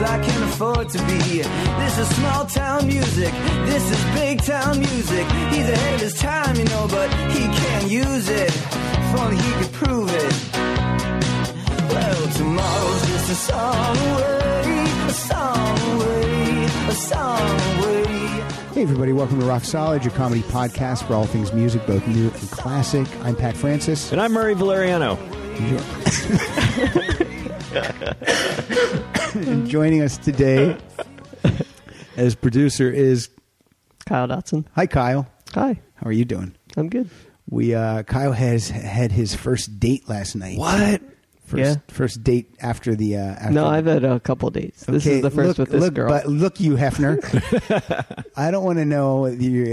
I can afford to be. This is small town music, this is big town music. He's ahead of his time, you know, but he can't use it. If only he could prove it. Well, tomorrow's just a song away, a song away, a song away. Hey everybody, welcome to Rock Solid, your comedy podcast for all things music, both new and classic. I'm Pat Francis. And I'm Murray Valeriano. And joining us today as producer is Kyle Dotson. Hi Kyle. Hi. How are you doing? I'm good. Kyle has had his first date last night. What? First date after the No, I've had a couple dates. This is the first with this girl. But look, you Hefner. I don't want to know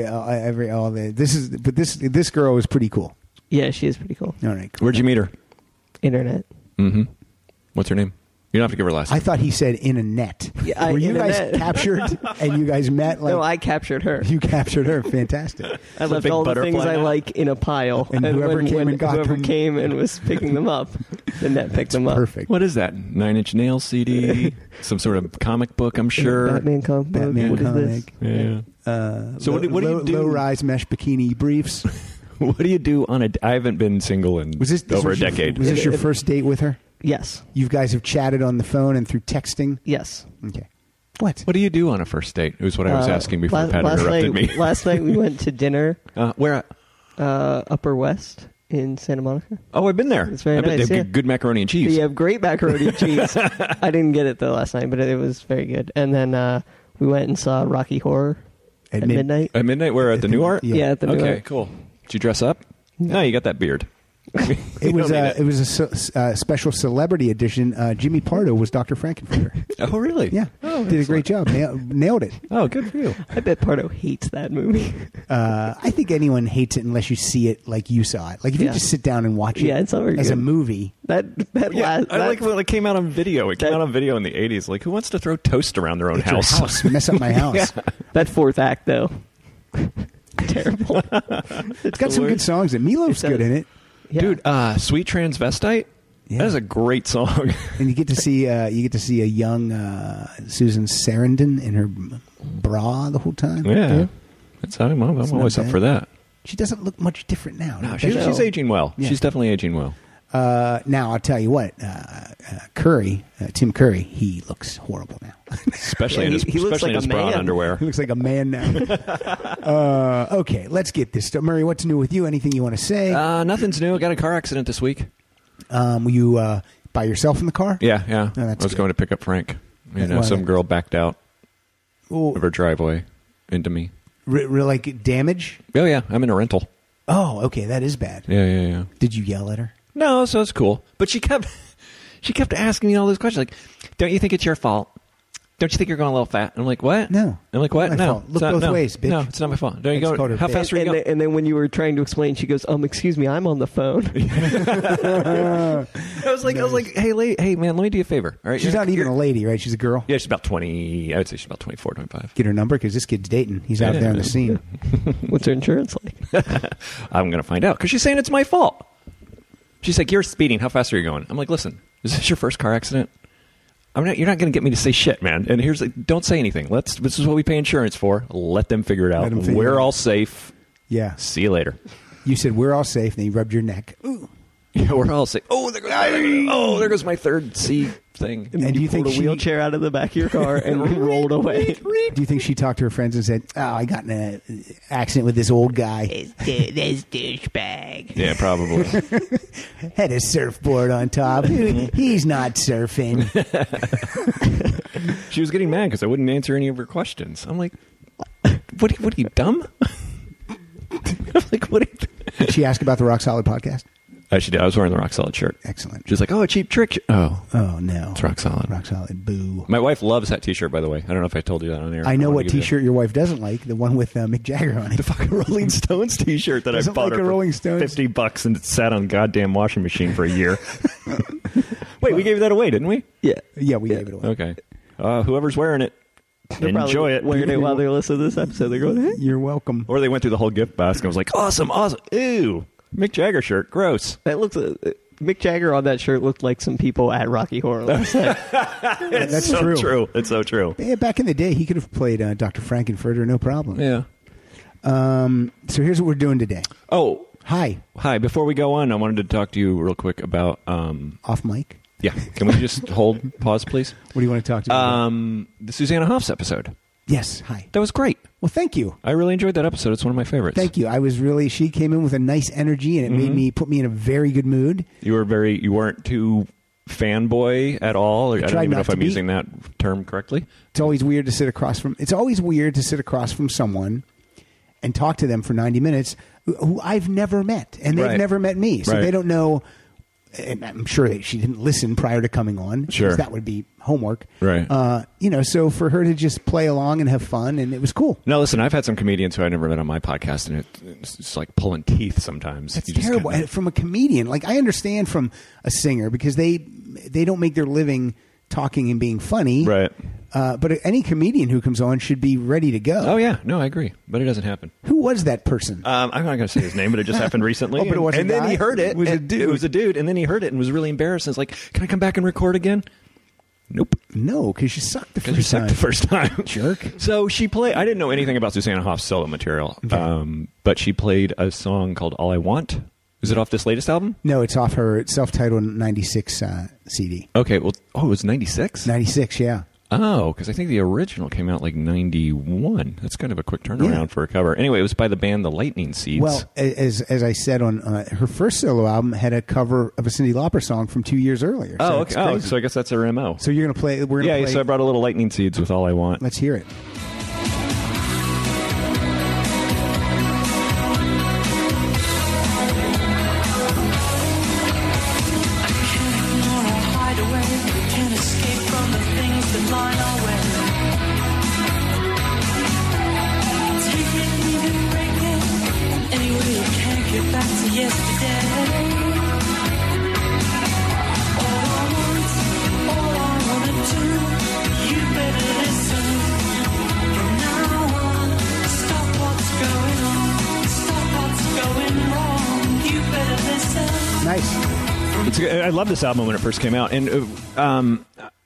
this girl is pretty cool. Yeah, she is pretty cool. All right. Cool. Where'd you meet her? Internet. Mm-hmm. What's her name? You don't have to give her last name. I thought he said in a net. Yeah, Were you guys internet. captured and you guys met? No, I captured her. You captured her. Fantastic. I left big all the things butterfly I net. like in a pile. And whoever came and was picking them up, the net picked them up. Perfect. What is that? 9 Inch Nails CD? Some sort of comic book, I'm sure. Batman comic. Batman What is this? comic. Yeah. So what do you do? Low-rise mesh bikini briefs. What do you do on a... I haven't been single in over a decade. Was this your first date with her? Yes. You guys have chatted on the phone and through texting? Yes. Okay. What? What do you do on a first date? It was what I was asking before Pat interrupted me. Last night we went to dinner. Where at? Upper West in Santa Monica. Oh, I've been there. It's very I bet nice, they have good macaroni and cheese. You have great macaroni and cheese. I didn't get it though last night, but it was very good. And then we went and saw Rocky Horror at midnight. At midnight? Where? At the New Art? Yeah, at the New Art. Okay, cool. Did you dress up? No, you got that beard. It was a special celebrity edition. Jimmy Pardo was Dr. Frankenfurter. Oh, really? Yeah. Did a great job. Nailed it. Oh, good for you. I bet Pardo hates that movie. I think anyone hates it unless you see it like you saw it. Like if you just sit down and watch it it's not very as good. a movie. I like when it came out on video. It came out on video in the 80s. Like, who wants to throw toast around their own It's your house? house. Mess up my house. Yeah. That fourth act though, terrible. It's got some good songs. And Meatloaf's good in it. Yeah. Dude, Sweet Transvestite? Yeah. That is a great song. And you get to see a young Susan Sarandon in her bra the whole time. Yeah. I'm always up for that. She doesn't look much different now. No, she's aging well. Yeah. She's definitely aging well. Now, I'll tell you what, Tim Curry, he looks horrible now. Especially in his, he looks especially like in his a brown man. underwear. He looks like a man now. Okay, let's get this started. Murray, what's new with you? Anything you want to say? Nothing's new. I got a car accident this week. Were you by yourself in the car? Yeah. Oh, I that's was good. going to pick up Frank. Some girl backed out of her driveway into me. Like damage? Oh, yeah. I'm in a rental. Oh, okay, that is bad. Yeah. Did you yell at her? No, so it's cool. But she kept asking me all those questions. Like, don't you think it's your fault? Don't you think you're going a little fat? And I'm like, what? No. I'm like, what? My No. fault. Look It's not- both no. ways, bitch. No, it's not my fault. Don't you It's go? called her How bitch. fast are you going? And then when you were trying to explain, she goes, excuse me, I'm on the phone. I was like, hey, man, let me do you a favor. All right, She's not even a lady, right? She's a girl. Yeah, she's about 20. I would say she's about 24, 25. Get her number because this kid's dating. He's out Yeah. there on the scene. What's her insurance like? I'm going to find out because she's saying it's my fault. She's like, you're speeding. How fast are you going? I'm like, listen, is this your first car accident? You're not going to get me to say shit, man. And here's don't say anything. This is what we pay insurance for. Let them figure it out. We're all safe. Yeah. See you later. You said we're all safe, and then you rubbed your neck. Ooh. Yeah, we're all safe. Oh, there goes my third C thing. And do you think Pulled a wheelchair out of the back of your car and rolled away? Do you think she talked to her friends and said, "Oh, I got in an accident with this old guy. This douchebag. Yeah, probably. Had a surfboard on top. He's not surfing." She was getting mad because I wouldn't answer any of her questions. I'm like, what are you, dumb? I'm like, what? Did she ask about the Rock Solid podcast? She did. I was wearing the Rock Solid shirt. Excellent. She's like, oh, a cheap trick. Oh, no. It's Rock Solid. Rock Solid. Boo. My wife loves that T-shirt, by the way. I don't know if I told you that on air. I know what T-shirt your wife doesn't like. The one with Mick Jagger on it. The fucking Rolling Stones T-shirt that I Doesn't bought like her a for Rolling Stones. $50 and it sat on the goddamn washing machine for a year. Wait, we gave that away, didn't we? Yeah, we gave it away. Okay. Whoever's wearing it, enjoy it. Wearing it while they're listening to this episode. They're going, hey. You're welcome. Or they went through the whole gift basket. I was like, awesome. Ew. Mick Jagger shirt. Gross. That looks Mick Jagger on that shirt looked like some people at Rocky Horror last night. That's so true. true. It's so true. Yeah, back in the day, he could have played Dr. Frankenfurter, no problem. Yeah. So here's what we're doing today. Oh, Hi, Before we go on, I wanted to talk to you real quick about. off mic. Yeah. Can we just pause, please? What do you want to talk to me about? The Susanna Hoffs episode. Yes, hi. That was great. Well, thank you. I really enjoyed that episode. It's one of my favorites. Thank you. She came in with a nice energy, and it put me in a very good mood. You weren't too fanboy at all. I don't tried even know not if to I'm be. using that term correctly. It's always weird to sit across from someone and talk to them for 90 minutes who I've never met, and they've Right. never met me, so Right. they don't know. And I'm sure that she didn't listen prior to coming on. Sure. because that would be homework. Right. So for her to just play along and have fun, and it was cool. Now, listen, I've had some comedians who I never met on my podcast, and it's just like pulling teeth sometimes. That's You just terrible. kinda- And from a comedian, like I understand from a singer because they don't make their living talking and being funny. Right. But any comedian who comes on should be ready to go. Oh, yeah. No, I agree. But it doesn't happen. Who was that person? I'm not going to say his name, but it just happened recently. Oh, but it was a and then guy? he heard it. It was a and dude. It was a dude. And then he heard it and was really embarrassed. And was like, can I come back and record again? Nope. No, because you sucked the Because first you sucked time. the first time. Jerk. So she played. I didn't know anything about Susanna Hoffs' solo material, but she played a song called "All I Want." Is it off this latest album? No, it's off her self-titled 96 CD. Okay. Well, it was 96. 96, yeah. Oh, because I think the original came out like 91. That's kind of a quick turnaround Yeah. for a cover. Anyway, it was by the band The Lightning Seeds. Well, as I said on her first solo album, had a cover of a Cyndi Lauper song from 2 years earlier. So oh, it's okay. Oh, crazy. so I guess that's her MO. So you're gonna play. We're gonna Yeah, play. so I brought a little Lightning Seeds with All I Want. Let's hear it. Can't escape from the things that lie our way. Take it, leave it, break it. Anyway, you can't get back to yesterday. All I wanna do, you better listen. From now on, stop what's going on. Stop what's going wrong. You better listen. Nice. I love this album when it first came out, and I'm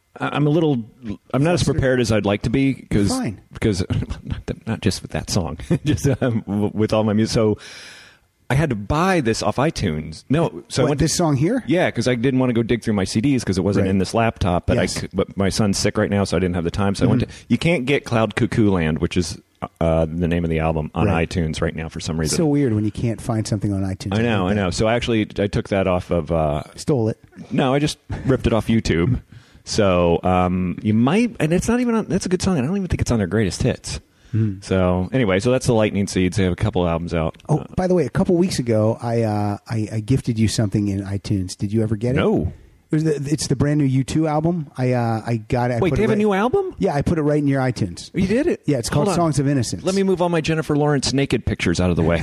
not as prepared as I'd like to be because Fine. not just with that song, just with all my music. So I had to buy this off iTunes. No, so I What, went this song here? Yeah, because I didn't want to go dig through my CDs because it wasn't Right. in this laptop. But Yes. but my son's sick right now, so I didn't have the time. So I went to. You can't get Cloud Cuckoo Land, which is the name of the album, on Right. iTunes right now for some reason. So weird when you can't find something on iTunes. I know. So actually, I took that off of. Stole it. No, I just ripped it off YouTube. So you might, and it's not even on. That's a good song. I don't even think it's on their greatest hits. So anyway, so that's the Lightning Seeds. They have a couple albums out. Oh, by the way, a couple weeks ago, I gifted you something in iTunes. Did you ever get it? No. It's the brand new U2 album. I got it. I Wait, put they it have a right- new album? Yeah, I put it right in your iTunes. You did it? Yeah, it's called Hold on. Songs of Innocence. Let me move all my Jennifer Lawrence naked pictures out of the way.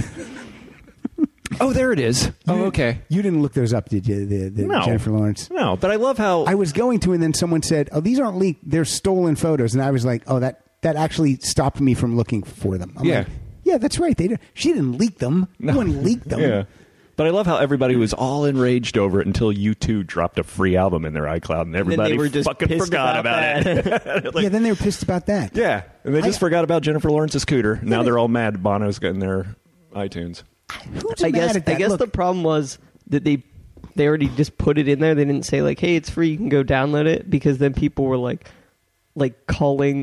Oh, there it is. Oh, okay. You didn't look those up, did you? The No. Jennifer Lawrence. No, but I love how I was going to, and then someone said, "Oh, these aren't leaked; they're stolen photos." And I was like, "Oh, that actually stopped me from looking for them." I'm Yeah. like, yeah, that's right. She didn't leak them. No one leaked them. Yeah. But I love how everybody was all enraged over it until U2 dropped a free album in their iCloud, and everybody they were just fucking pissed forgot about it. Like, Yeah, then they were pissed about that. yeah, and they just forgot about Jennifer Lawrence's scooter. Now they're all mad Bono's getting their iTunes. Who's I mad guess at that? the Look, problem was that they already just put it in there. They didn't say like, "Hey, it's free. You can go download it," because then people were like calling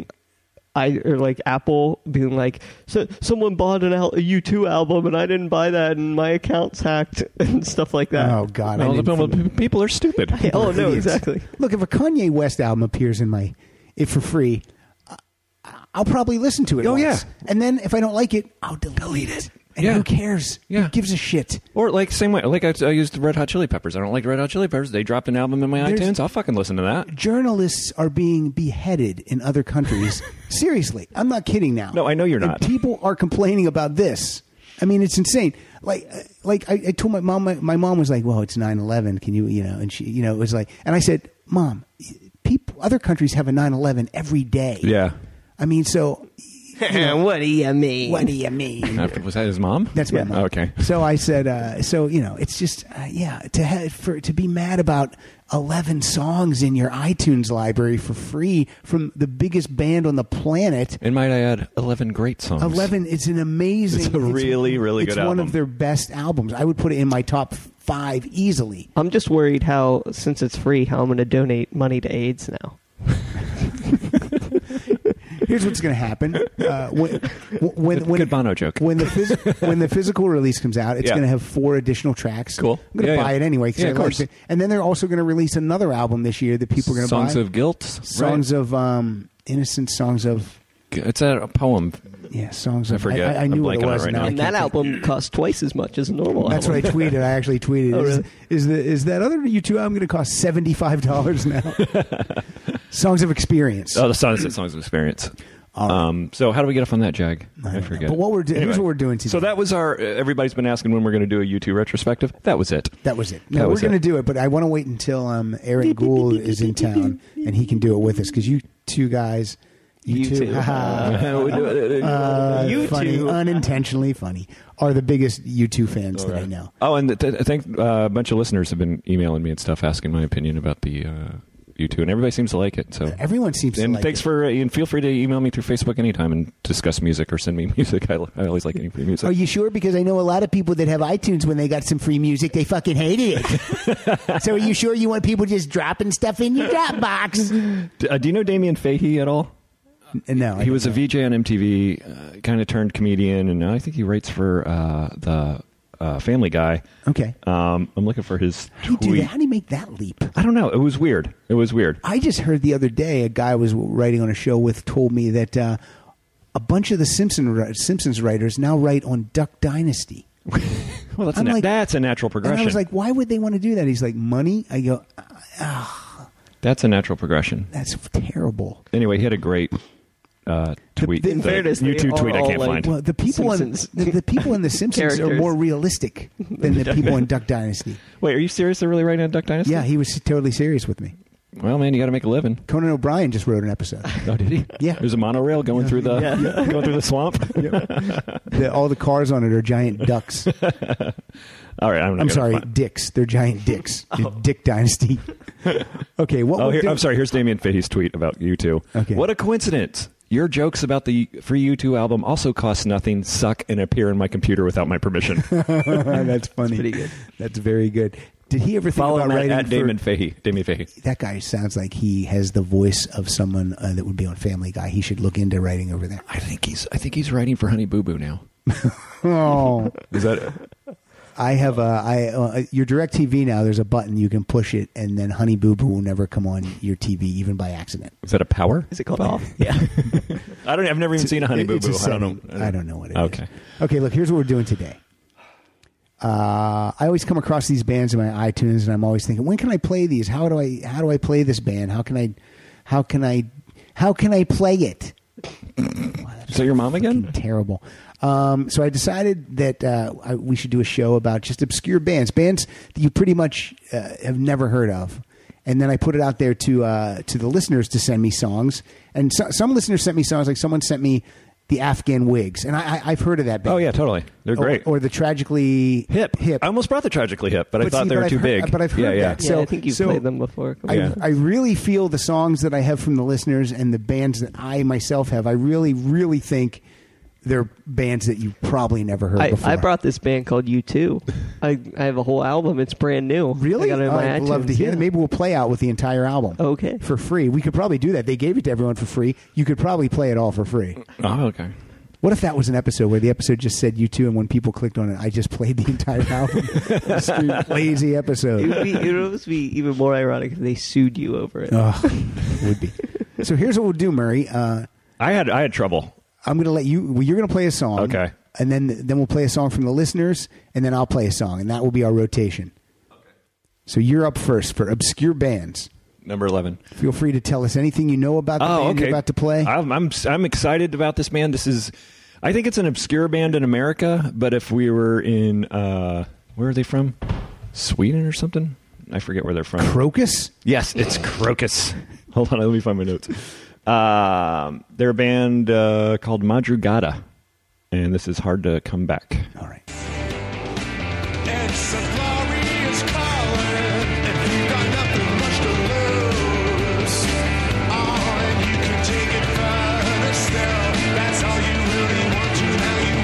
Apple, being like, "So someone bought a U2 album and I didn't buy that, and my account's hacked," and stuff like that. Oh God! Well, I didn't- people are stupid. Oh no, idiots. exactly. Look, if a Kanye West album appears in for free, I'll probably listen to it. Oh, once. yeah. And then if I don't like it, I'll delete it. And Yeah. who cares? Yeah. Who gives a shit? Or like same way, like I used the Red Hot Chili Peppers. I don't like Red Hot Chili Peppers. They dropped an album in my There's- iTunes. I'll fucking listen to that. Journalists are being beheaded in other countries. Seriously, I'm not kidding now. No, I know you're And not. people are complaining about this. I mean, it's insane. Like I told my mom. My mom was like, "Well, it's 9/11. Can you, And she, it was like, and I said, "Mom, other countries have a 9/11 every day." Yeah. I mean, so What do you mean? What do you mean? Was that his mom? That's my mom. Okay. So I said, it's just, to be mad about 11 songs in your iTunes library for free from the biggest band on the planet. And might I add, 11 great songs. 11, it's an amazing. It's a really, really good It's one album. of their best albums. I would put it in my top 5 easily. I'm just worried how, since it's free, how I'm going to donate money to AIDS now. Here's what's going to happen. When Good Bono joke. When the physical release comes out, it's Yeah. going to have 4 additional tracks. Cool. I'm going to Yeah, buy yeah. it anyway. 'Cause Yeah, I of liked course. it. And then they're also going to release another album this year that people are going to buy. Songs of Guilt. Songs of innocent songs of It's a poem. songs I of. forget. I I'm knew what it blanking on it was. right now now. I And can't that think. album costs twice as much as a normal That's what I album. tweeted. I actually tweeted. Oh, really? Is that other U2 album going to cost $75 now? Songs of Experience. Oh, the Songs of Experience. All right. So how do we get off on that, Jag? I I don't know. forget. But what we're here's Anyway. what we're doing today. So that was our. Everybody's been asking when we're going to do a U2 retrospective. That was it. That was it. That No, was we're going it. to do it, but I want to wait until Aaron Gould is in town and he can do it with us because you two guys, you two, You funny, two. unintentionally funny, are the biggest U2 fans that I know. Oh, and I think a bunch of listeners have been emailing me and stuff, asking my opinion about the U2, and everybody seems to like it. So Everyone seems to and like thanks it. for and feel free to email me through Facebook anytime and discuss music or send me music. I always like getting free music. Are you sure? Because I know a lot of people that have iTunes when they got some free music, they fucking hated it. So are you sure you want people just dropping stuff in your Dropbox? Do you know Damien Fahey at all? No. I He was a don't know. VJ on MTV, kind of turned comedian, and now I think he writes for the Family Guy. Okay. I'm looking for his How do you do tweet. that? How do you make that leap? I don't know. It was weird. I just heard the other day a guy I was writing on a show with told me that a bunch of the Simpsons writers now write on Duck Dynasty. Well, I'm like- that's a natural progression. And I was like, why would they want to do that? He's like, money? I go, That's a natural progression. that's terrible. Anyway, he had a great tweet. in fairness, they YouTube are tweet I all can't like- find. Well, the people Simpsons. the people in the Simpsons are Characters. more realistic than the people in Duck Dynasty. Wait, are you serious? They're really writing on Duck Dynasty? Yeah, he was totally serious with me. Well, man, you got to make a living. Conan O'Brien just wrote an episode. Oh, did he? Yeah. There's a monorail going through the going through the swamp. All the cars on it are giant ducks. All right, I'm sorry, dicks. They're giant dicks. Dick Dynasty. Okay, what Oh, we'll do- I'm sorry. Here's Damien Fahey's tweet about U2. Okay. What a coincidence! Your jokes about the free U2 album also cost nothing, suck, and appear in my computer without my permission. That's funny. pretty good. That's very good. Did he ever think Follow about him writing at for... Damien Fahey. Damien Fahey. That guy sounds like he has the voice of someone that would be on Family Guy. He should look into writing over there. I think he's writing for Honey Boo Boo now. Oh, Is that? I have your DirecTV now. There's a button you can push it, and then Honey Boo Boo will never come on your TV, even by accident. Is that a power? Is it called off? Yeah, I've never even seen a Honey Boo It's a Boo. I don't know. setting. I don't know what it is. Okay. Okay, look, here's what we're doing today. I always come across these bands in my iTunes, and I'm always thinking, when can I play these? How do I play this band? How can I play it? So your mom again? Terrible. So I decided that we should do a show about just obscure bands that you pretty much have never heard of. And then I put it out there to the listeners to send me songs. And some listeners sent me songs, like someone sent me the Afghan Wigs, and I've heard of that band. Oh yeah, totally. They're great. Or the Tragically Hip. Hip. I almost brought the Tragically Hip, but I thought see, they were too I've big. heard- but I've heard yeah, that. Yeah. Yeah, So- I think you've so played them before. Yeah. I really feel the songs that I have from the listeners and the bands that I myself have. I really, really think they're bands that you probably never heard before. I brought this band called U2. I have a whole album. It's brand new. Really? I got it in my I'd love to iTunes, hear yeah. that. Maybe we'll play out with the entire album. Okay. For free. We could probably do that. They gave it to everyone for free. You could probably play it all for free. Oh, okay. What if that was an episode where the episode just said U2 and when people clicked on it, I just played the entire album? This lazy It episode. would almost be even more ironic if they sued you over it. Would be. So here's what we'll do, Murray. I had trouble. I'm going to let you. Well, you're going to play a song. Okay. And then we'll play a song from the listeners, and then I'll play a song, and that will be our rotation. Okay. So you're up first for obscure bands. Number 11. Feel free to tell us anything you know about the band you're about to play. I'm excited about this band. I think it's an obscure band in America, but if we were in where are they from? Sweden or something? I forget where they're from. Crocus? Yes, it's Crocus. Hold on, let me find my notes. They're a band called Madrugada, and this is Hard to Come Back. All right. It's a glorious calling, and you got nothing much to lose. Oh, and you can take it further still. That's all you really want to. Now you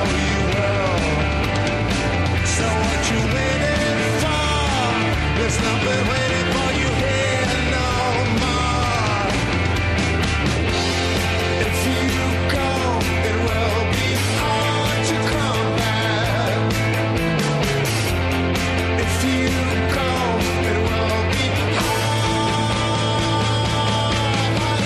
will. So what you waiting for? There's nothing waiting for you here no more. If you go, it will be hard to come back. If you go, it will be hard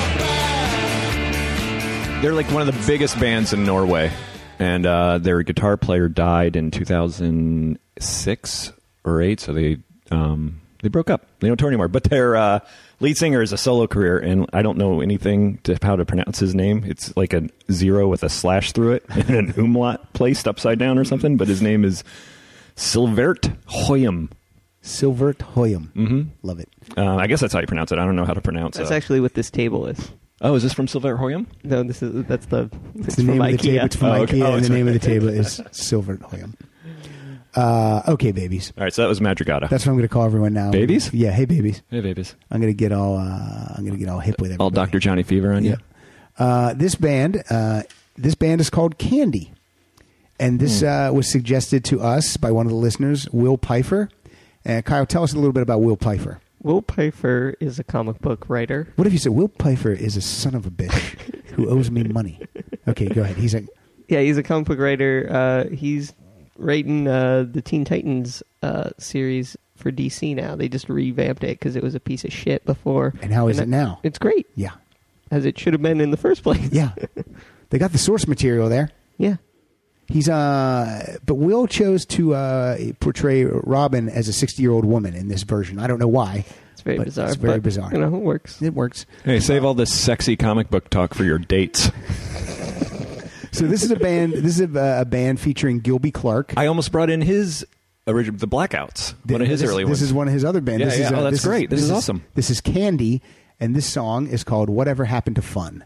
to come back. They're like one of the biggest bands in Norway, and their guitar player died in 2006 or 8, so they broke up. They don't tour anymore. But their lead singer is a solo career, and I don't know anything to how to pronounce his name. It's like a 0 with a slash through it and an umlaut placed upside down or something. But his name is Silvert Høyem. Silvert Høyem. Mm-hmm. Love it. I guess that's how you pronounce it. I don't know how to pronounce it. That's actually what this table is. Oh, is this from Silvert Høyem? No, it's It's the from name of the IKEA. table. It's from Oh, okay. IKEA, Oh, and it's the name from- of the table is Silvert Høyem. Okay, babies. All right, so that was Madrugada. That's what I'm going to call everyone now. Babies? Yeah, hey, babies. Hey, babies. I'm going to get all hip with everybody. All Dr. Johnny Fever on you? Yeah. This band is called Candy, and this was suggested to us by one of the listeners, Will Pfeiffer. Kyle, tell us a little bit about Will Pfeiffer. Will Pfeiffer is a comic book writer. What if you said Will Pfeiffer is a son of a bitch who owes me money? Okay, go ahead. He's a comic book writer. He's writing the Teen Titans series for DC now. They just revamped it because it was a piece of shit before. And how is it now? It's great, Yeah. as it should have been in the first place. Yeah. They got the source material there. Yeah. He's but Will chose to portray Robin as a 60-year-old woman in this version. I don't know why. It's very but bizarre. It's very but, bizarre. You know, it works. It works. Hey, save all this sexy comic book talk for your dates. So this is a band. This is a band featuring Gilby Clarke. I almost brought in his original, the Blackouts, one of his this, early This ones. is one of his other bands. Yeah, this yeah. Is, Oh, that's great. This is awesome. This is Candy, and this song is called "Whatever Happened to Fun."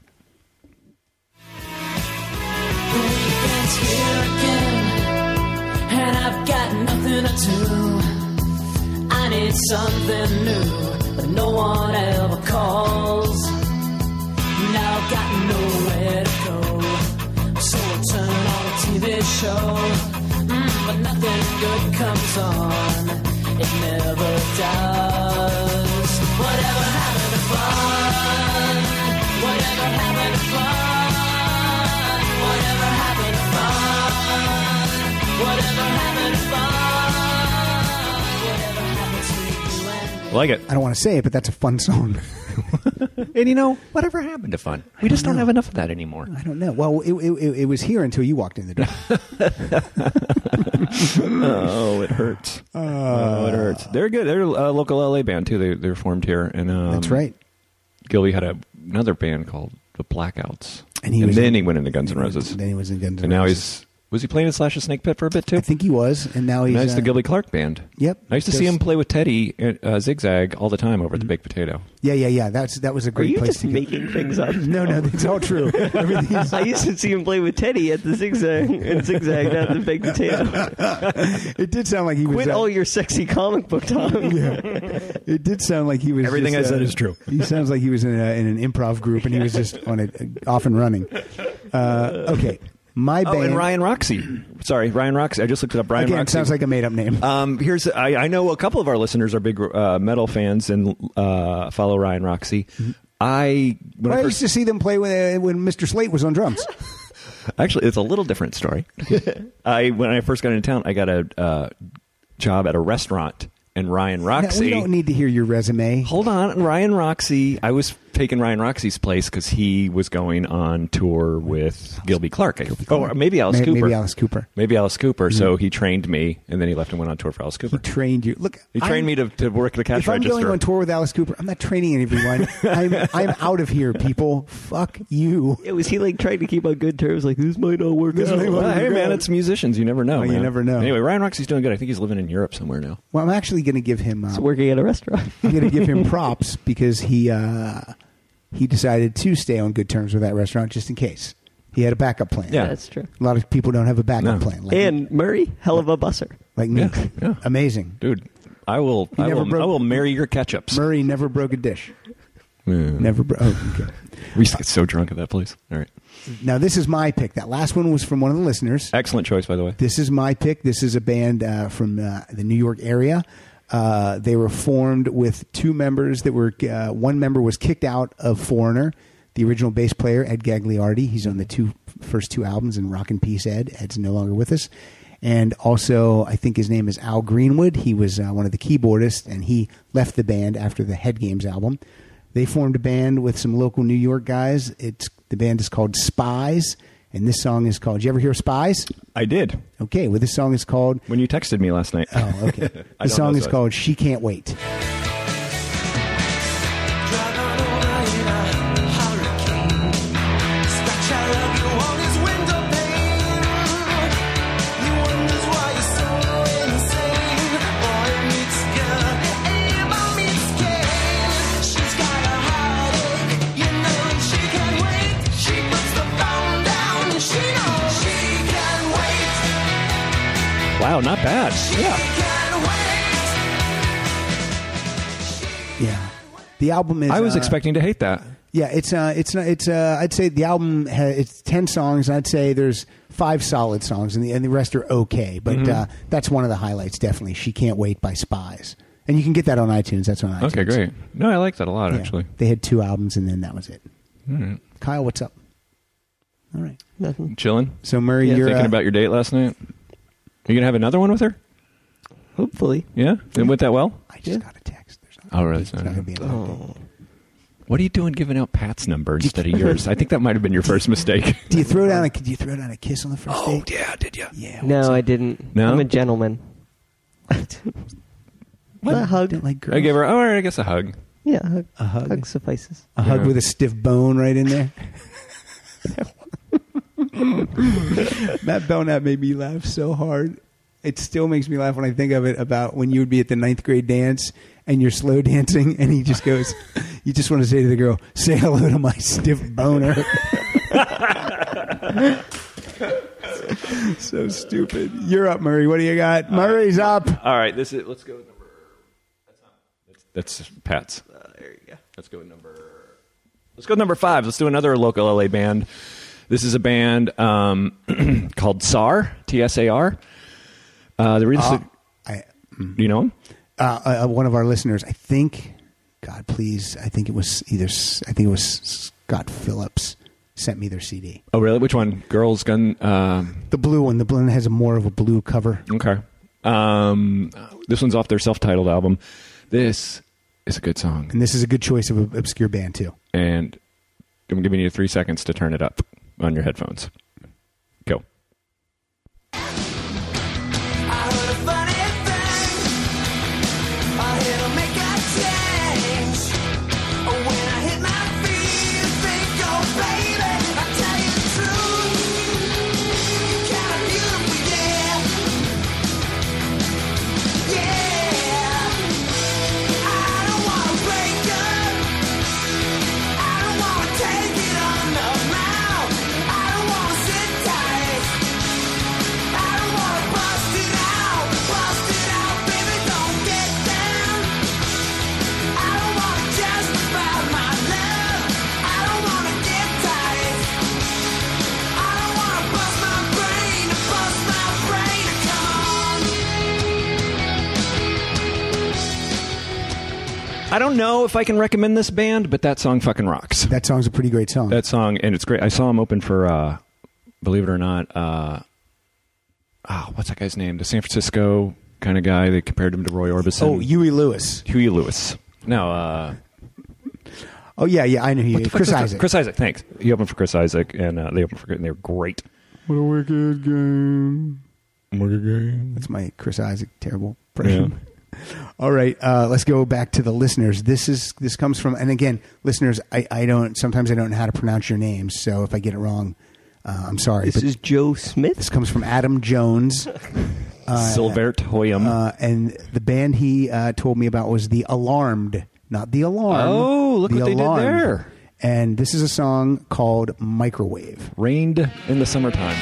The weekend's here again, and I've got nothing to do. I need something new, but no one ever calls. Now I've got nowhere to go, so I turn on a TV show, but nothing good comes on. It never does. Whatever happened to fun? Whatever happened to fun? Whatever happened to fun? Whatever happened to fun? Whatever happened to you and Like it. I don't want to say it, but that's a fun song. And you know, whatever happened to fun? We just don't have enough of that anymore. I don't know. Well, it was here until you walked in the door. Oh, it hurts. Oh, it hurts. They're good. They're a local LA band too. They're formed here, and That's right. Gilby had another band called the Blackouts, And and he was then in- he went into Guns N' Roses, Then he was in Guns N' and now Roses. was he playing in Slash the Snake Pit for a bit too? I think he was, and now he's Now he's the Gilby Clarke band. Yep. I used to see him play with Teddy at Zigzag all the time over at the Baked Potato. Yeah. That was a Are great you place just to go. making things up? No, it's all true. Everything's I used to see him play with Teddy at the Zigzag and Zigzag at the Baked Potato. It did sound like he was. Quit all your sexy comic book talk. It did sound like he was. Everything just, I said is true. He sounds like he was in an improv group, and he was just on it, off and running. Okay, my band. Oh, and Ryan Roxy. Sorry, Ryan Roxy. I just looked it up. Ryan Again, Roxy. sounds like a made-up name. I know a couple of our listeners are big metal fans and follow Ryan Roxy. I used to see them play when Mr. Slate was on drums. actually, it's a little different story. When I first got into town, I got a job at a restaurant, and Ryan Now, Roxy. we don't need to hear your resume. Hold on, Ryan Roxy. I was taking Ryan Roxy's place because he was going on tour with Gilby Clarke. Or maybe Alice Cooper. Maybe Alice Cooper. Maybe Alice Cooper. So he trained me, and then he left and went on tour for Alice Cooper. He trained you. Look, He trained me to work the cash If I'm register. going on tour with Alice Cooper, I'm not training everyone. I'm out of here, people. Fuck you. Yeah, was he like trying to keep on good terms? Like, this might not work This out. might not Well, hey, work man, out. it's musicians. You never know. Oh, you man. never know. Anyway, Ryan Roxy's doing good. I think he's living in Europe somewhere now. Well, I'm actually going to give him. He's working at a restaurant. I'm going to give him props because he he decided to stay on good terms with that restaurant just in case. He had a backup plan. Yeah. That's true. A lot of people don't have a backup No. plan. Like, And Murray, hell of a busser. like me. Yeah, yeah. Amazing. Dude, I will marry your ketchups. Murray never broke a dish. Mm. Never broke. Oh, okay. We used to get so drunk at that place. All right. Now, this is my pick. That last one was from one of the listeners. Excellent choice, by the way. This is my pick. This is a band from the New York area. They were formed with two members that were. One member was kicked out of Foreigner. The original bass player, Ed Gagliardi. He's on the first two albums in Rock and Peace Ed. Ed's no longer with us. And also, I think his name is Al Greenwood. He was one of the keyboardists, and he left the band after the Head Games album. They formed a band with some local New York guys. The band is called Spies, and this song is called. Did you ever hear Spies? I did. Okay, well, this song is called. When you texted me last night. Oh, okay. I The don't song know is Spies. called "She Can't Wait." Wow, not bad. Yeah. Yeah, the album is. I was expecting to hate that. Yeah, it's I'd say the album it's 10 songs. I'd say there's 5 solid songs, and the rest are okay. But that's one of the highlights, definitely. "She Can't Wait" by Spies, and you can get that on iTunes. That's on iTunes. Okay, great. No, I like that a lot, Yeah. actually. They had 2 albums, and then that was it. All right. Kyle, what's up? All right. Nothing. Chilling? So Murray, Yeah, you're Thinking about your date last night? Are you going to have another one with her? Hopefully. Yeah? It went that well? I just Yeah. got a text. There's Oh, really? It's not going to be an Oh. What are you doing giving out Pat's number instead of yours? I think that might have been your first mistake. Do you throw down a kiss on the first date? yeah, did you? Yeah. No, I didn't. No? I'm a gentleman. A hug. Don't like girls. I gave her, all right, I guess a hug. Yeah, a hug. A hug? Hug suffices. A hug Yeah. with a stiff bone right in there. Matt Belknap made me laugh so hard. It still makes me laugh when I think of it, about when you would be at the 9th grade dance and you're slow dancing, and he just goes, you just want to say to the girl, "Say hello to my stiff boner." So stupid. You're up, Murray. What do you got? Murray's up. All right, let's go with number, that's Pat's. There you go. Let's go with number 5. Let's do another local LA band. This is a band called SAR, TSAR. The reason, do you know him? One of our listeners, I think, God, please, I think it was Scott Phillips sent me their CD. Oh, really? Which one? Girls Gun? The blue one. The blue one has more of a blue cover. Okay. This one's off their self-titled album. This is a good song. And this is a good choice of an obscure band, too. And I'm giving you 3 seconds to turn it up on your headphones. Go. I heard a funny thing. I had to make a change. When I hit my feet, you think, oh baby, I tell you the truth. You're kinda beautiful, yeah. Yeah. I don't wanna break up. I don't wanna take it on the mouth. I don't wanna sit tight. I don't wanna bust it out, baby, don't get down. I don't wanna justify my love. I don't wanna get tight. I don't wanna bust my brain, come on. I don't know if I can recommend this band, but that song fucking rocks. That song's a pretty great song. That song, and it's great. I saw him open for, believe it or not, what's that guy's name? The San Francisco kind of guy. They compared him to Roy Orbison. Oh, Huey Lewis. Huey Lewis. No, Oh, yeah, I know what who. the fuck Chris is that? Isaac. Chris Isaac, thanks. He opened for Chris Isaac, and they opened for, and they were great. What a wicked game. Wicked game. That's my Chris Isaac terrible impression. All right, let's go back to the listeners. This comes from, and again, listeners, sometimes I don't know how to pronounce your names, so if I get it wrong, I'm sorry. This is Joe Smith. This comes from Adam Jones. Silvert Hoyam. And the band he told me about was The Alarmed, not The Alarm. Oh, look The what they did Alarmed. there. And this is a song called Microwave. Rained in the summertime.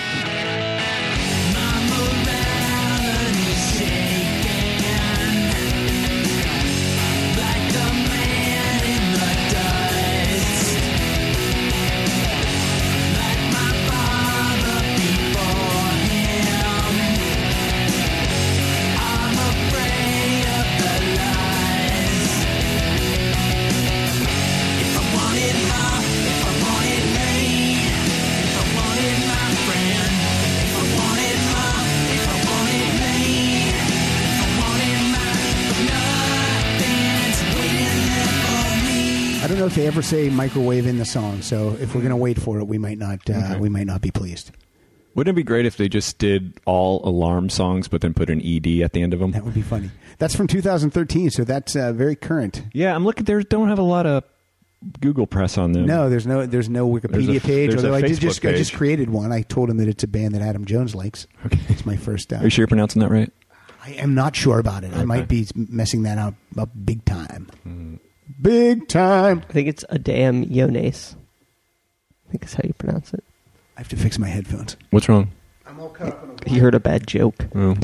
I don't know if they ever say microwave in the song, so if we're going to wait for it, we might not. We might not be pleased. Wouldn't it be great if they just did all alarm songs, but then put an ED at the end of them? That would be funny. That's from 2013, so that's very current. Yeah, I'm looking. There don't have a lot of Google press on them. No, there's no Wikipedia page. there's a Although I Facebook page. just created one. I told him that it's a band that Adam Jones likes. Okay. It's my first. Are you sure you're pronouncing that right? I am not sure about it. I might be messing that up big time. Big time. I think it's Adam Yones. I think that's how you pronounce it. I have to fix my headphones. What's wrong? I'm all cut up on He heard a bad joke. Oh.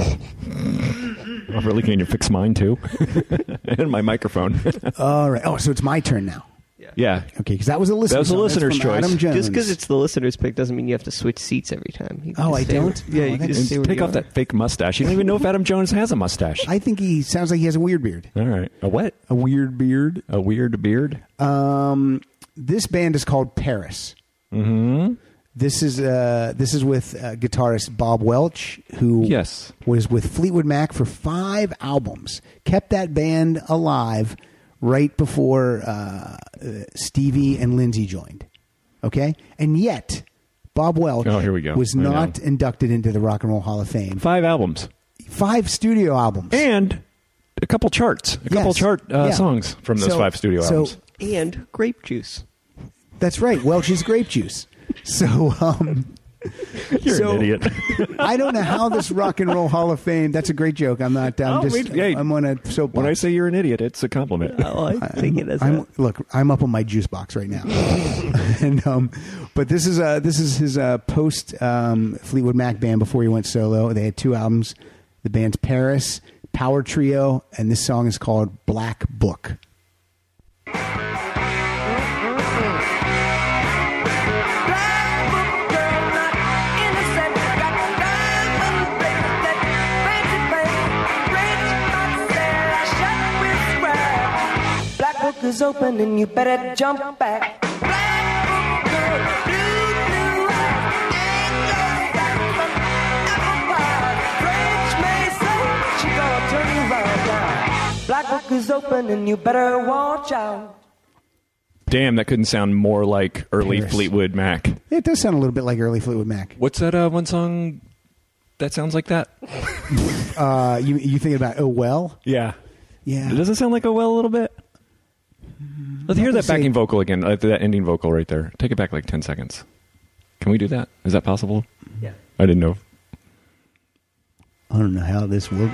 Oh, really? Can you fix mine too? And my microphone. All right. Oh, so it's my turn now. Yeah. Okay, because that was a listener. That was a song. That's listener's from choice. Adam Jones. Just because it's the listener's pick doesn't mean you have to switch seats every time. You can Oh, just I stay don't? Where, yeah, Oh, you can that's- just stay where Take you off are. that fake mustache. You don't even know if Adam Jones has a mustache. I think he sounds like he has a weird beard. All right. A what? A weird beard. A weird beard? This band is called Paris. Mm-hmm. This is with guitarist Bob Welch, who Yes. was with Fleetwood Mac for 5 albums. Kept that band alive right before Stevie and Lindsay joined. Okay, and yet Bob Welch here we go. was I know. not inducted into the Rock and Roll Hall of Fame. 5 albums. 5 studio albums. And a couple charts. A couple Yes. chart Yeah. songs from those So- 5 studio so- albums. And grape juice. That's right, Welch's grape juice. So, You're so- an idiot. I don't know how this Rock and Roll Hall of Fame. That's a great joke. I'm not. I'm Oh, just. hey, I'm on a soapbox. When I say you're an idiot, it's a compliment. Oh, I think it is. Look, I'm up on my juice box right now, and but this is his post Fleetwood Mac band before he went solo. They had 2 albums. The band's Paris, Power Trio, and this song is called Black Book. Black book is open and you better jump back. Black book girl, blue, blue eyes, angels, apple pie. French mason, she gonna turn you right down. Black book is open and you better watch out. Damn, that couldn't sound more like early Paris. Fleetwood Mac. It does sound a little bit like early Fleetwood Mac. What's that one song that sounds like that? You thinking about Oh Well? Yeah. Yeah. Does it sound like a well a little bit? Let's hear that say- backing vocal again, that ending vocal right there. Take it back like 10 seconds. Can we do that? Is that possible? Yeah. I didn't know. I don't know how this works.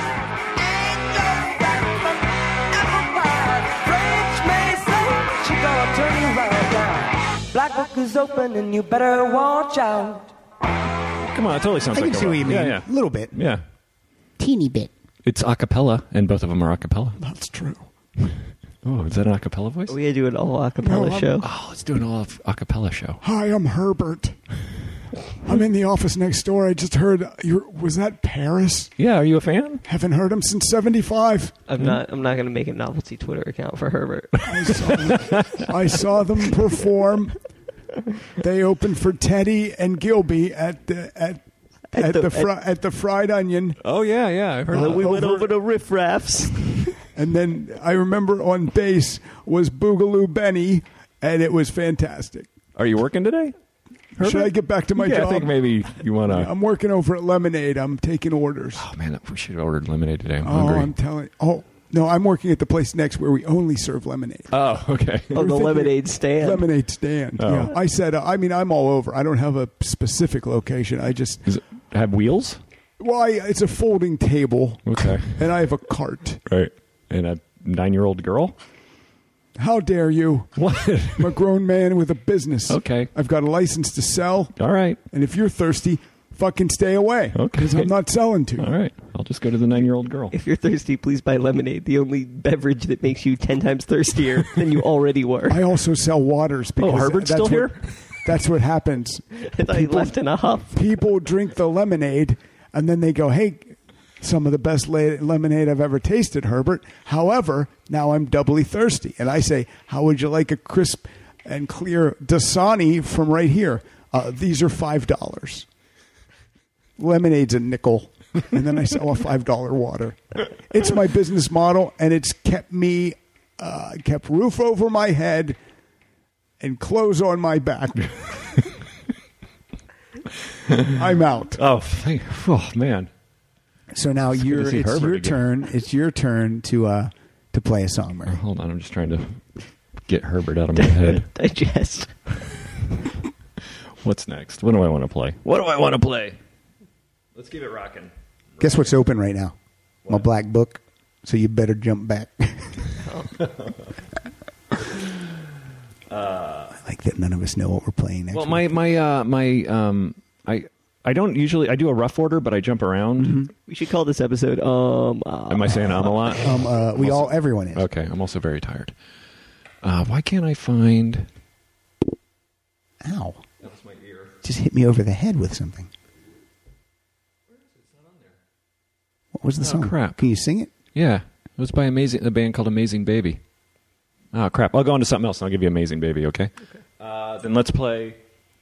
Black book is open and you better watch out. Come on, it totally sounds I like can a see what well. you mean. Yeah, A little bit. yeah. Teeny bit. It's a cappella, and both of them are a cappella. That's true. Oh, is that an a cappella voice? We do an all a cappella show. Oh, let's do an all a cappella show. Hi, I'm Herbert. I'm in the office next door. I just heard was that Paris? Yeah, are you a fan? Haven't heard him since '75. I'm not going to make a novelty Twitter account for Herbert. I saw them perform. They opened for Teddy and Gilby at the Fried Onion, Oh, yeah, I've heard we that. went over to Riff Raffs. and then I remember on bass was Boogaloo Benny, and it was fantastic. Are you working today? Should I get back to my yeah, job? I think maybe you want to. I'm working over at Lemonade. I'm taking orders. Oh, man, we should have ordered lemonade today. I'm Oh, hungry. I'm telling. Oh no, I'm working at the place next where we only serve lemonade. Oh, okay. Oh, the lemonade stand. Lemonade stand. Oh. Yeah. I said, I'm all over. I don't have a specific location. I just, Does it have wheels? it's a folding table, Okay. and I have a cart. Right. And a 9-year-old girl? How dare you? What? I'm a grown man with a business. Okay. I've got a license to sell. All right. And if you're thirsty, fucking stay away. Okay. Because I'm not selling to you. All right. I'll just go to the 9-year-old girl. If you're thirsty, please buy lemonade, the only beverage that makes you 10 times thirstier than you already were. I also sell waters. Because Herbert's that's still what- here? That's what happens. I thought he left in a huff. People drink the lemonade, and then they go, hey, some of the best lemonade I've ever tasted, Herbert. However, now I'm doubly thirsty. And I say, how would you like a crisp and clear Dasani from right here? These are $5. Lemonade's a nickel. And then I sell a $5 water. It's my business model, and it's kept me, kept roof over my head and clothes on my back. I'm out. Oh, man. So now It's good to see it's Herbert your again. turn. It's your turn to play a song, Murray. Hold on. I'm just trying to get Herbert out of my head. Digest. What's next? What do I want to play? What do I want to play? Let's keep it rocking. Guess what's open right now? My black book. So you better jump back. I like that none of us know what we're playing next. Well, week. I don't usually. I do a rough order, but I jump around. We should call this episode, Am I saying a lot? Everyone is. Okay, I'm also very tired. Why can't I find? Ow! That was my ear. Just hit me over the head with something. What was the song? Crap. Can you sing it? Yeah, it was by a band called Amazing Baby. Oh crap! I'll go on to something else, and I'll give you Amazing Baby. Okay. Then let's play.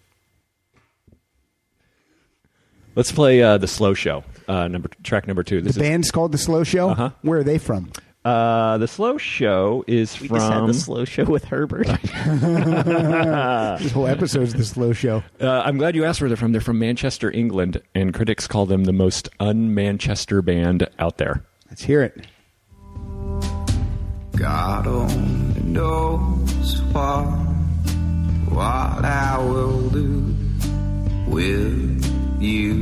Let's play the Slow Show. Track number 2. This The band's called The Slow Show? Uh-huh. Where are they from? The Slow Show is we from. just had the slow show with Herbert. This whole episode's The Slow Show. I'm glad you asked where they're from. They're from Manchester, England, and critics call them the most un-Manchester band out there. Let's hear it. God only knows what I will do with you.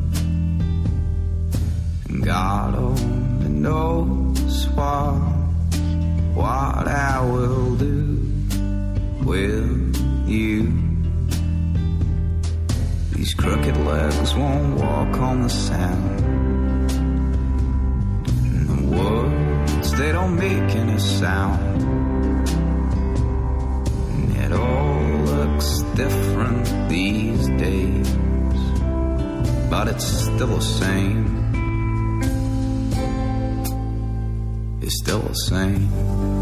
And God only knows what I will do with you. These crooked legs won't walk on the sand. And the words, they don't make any sound. And it all looks different these days, but it's still the same. It's still the same.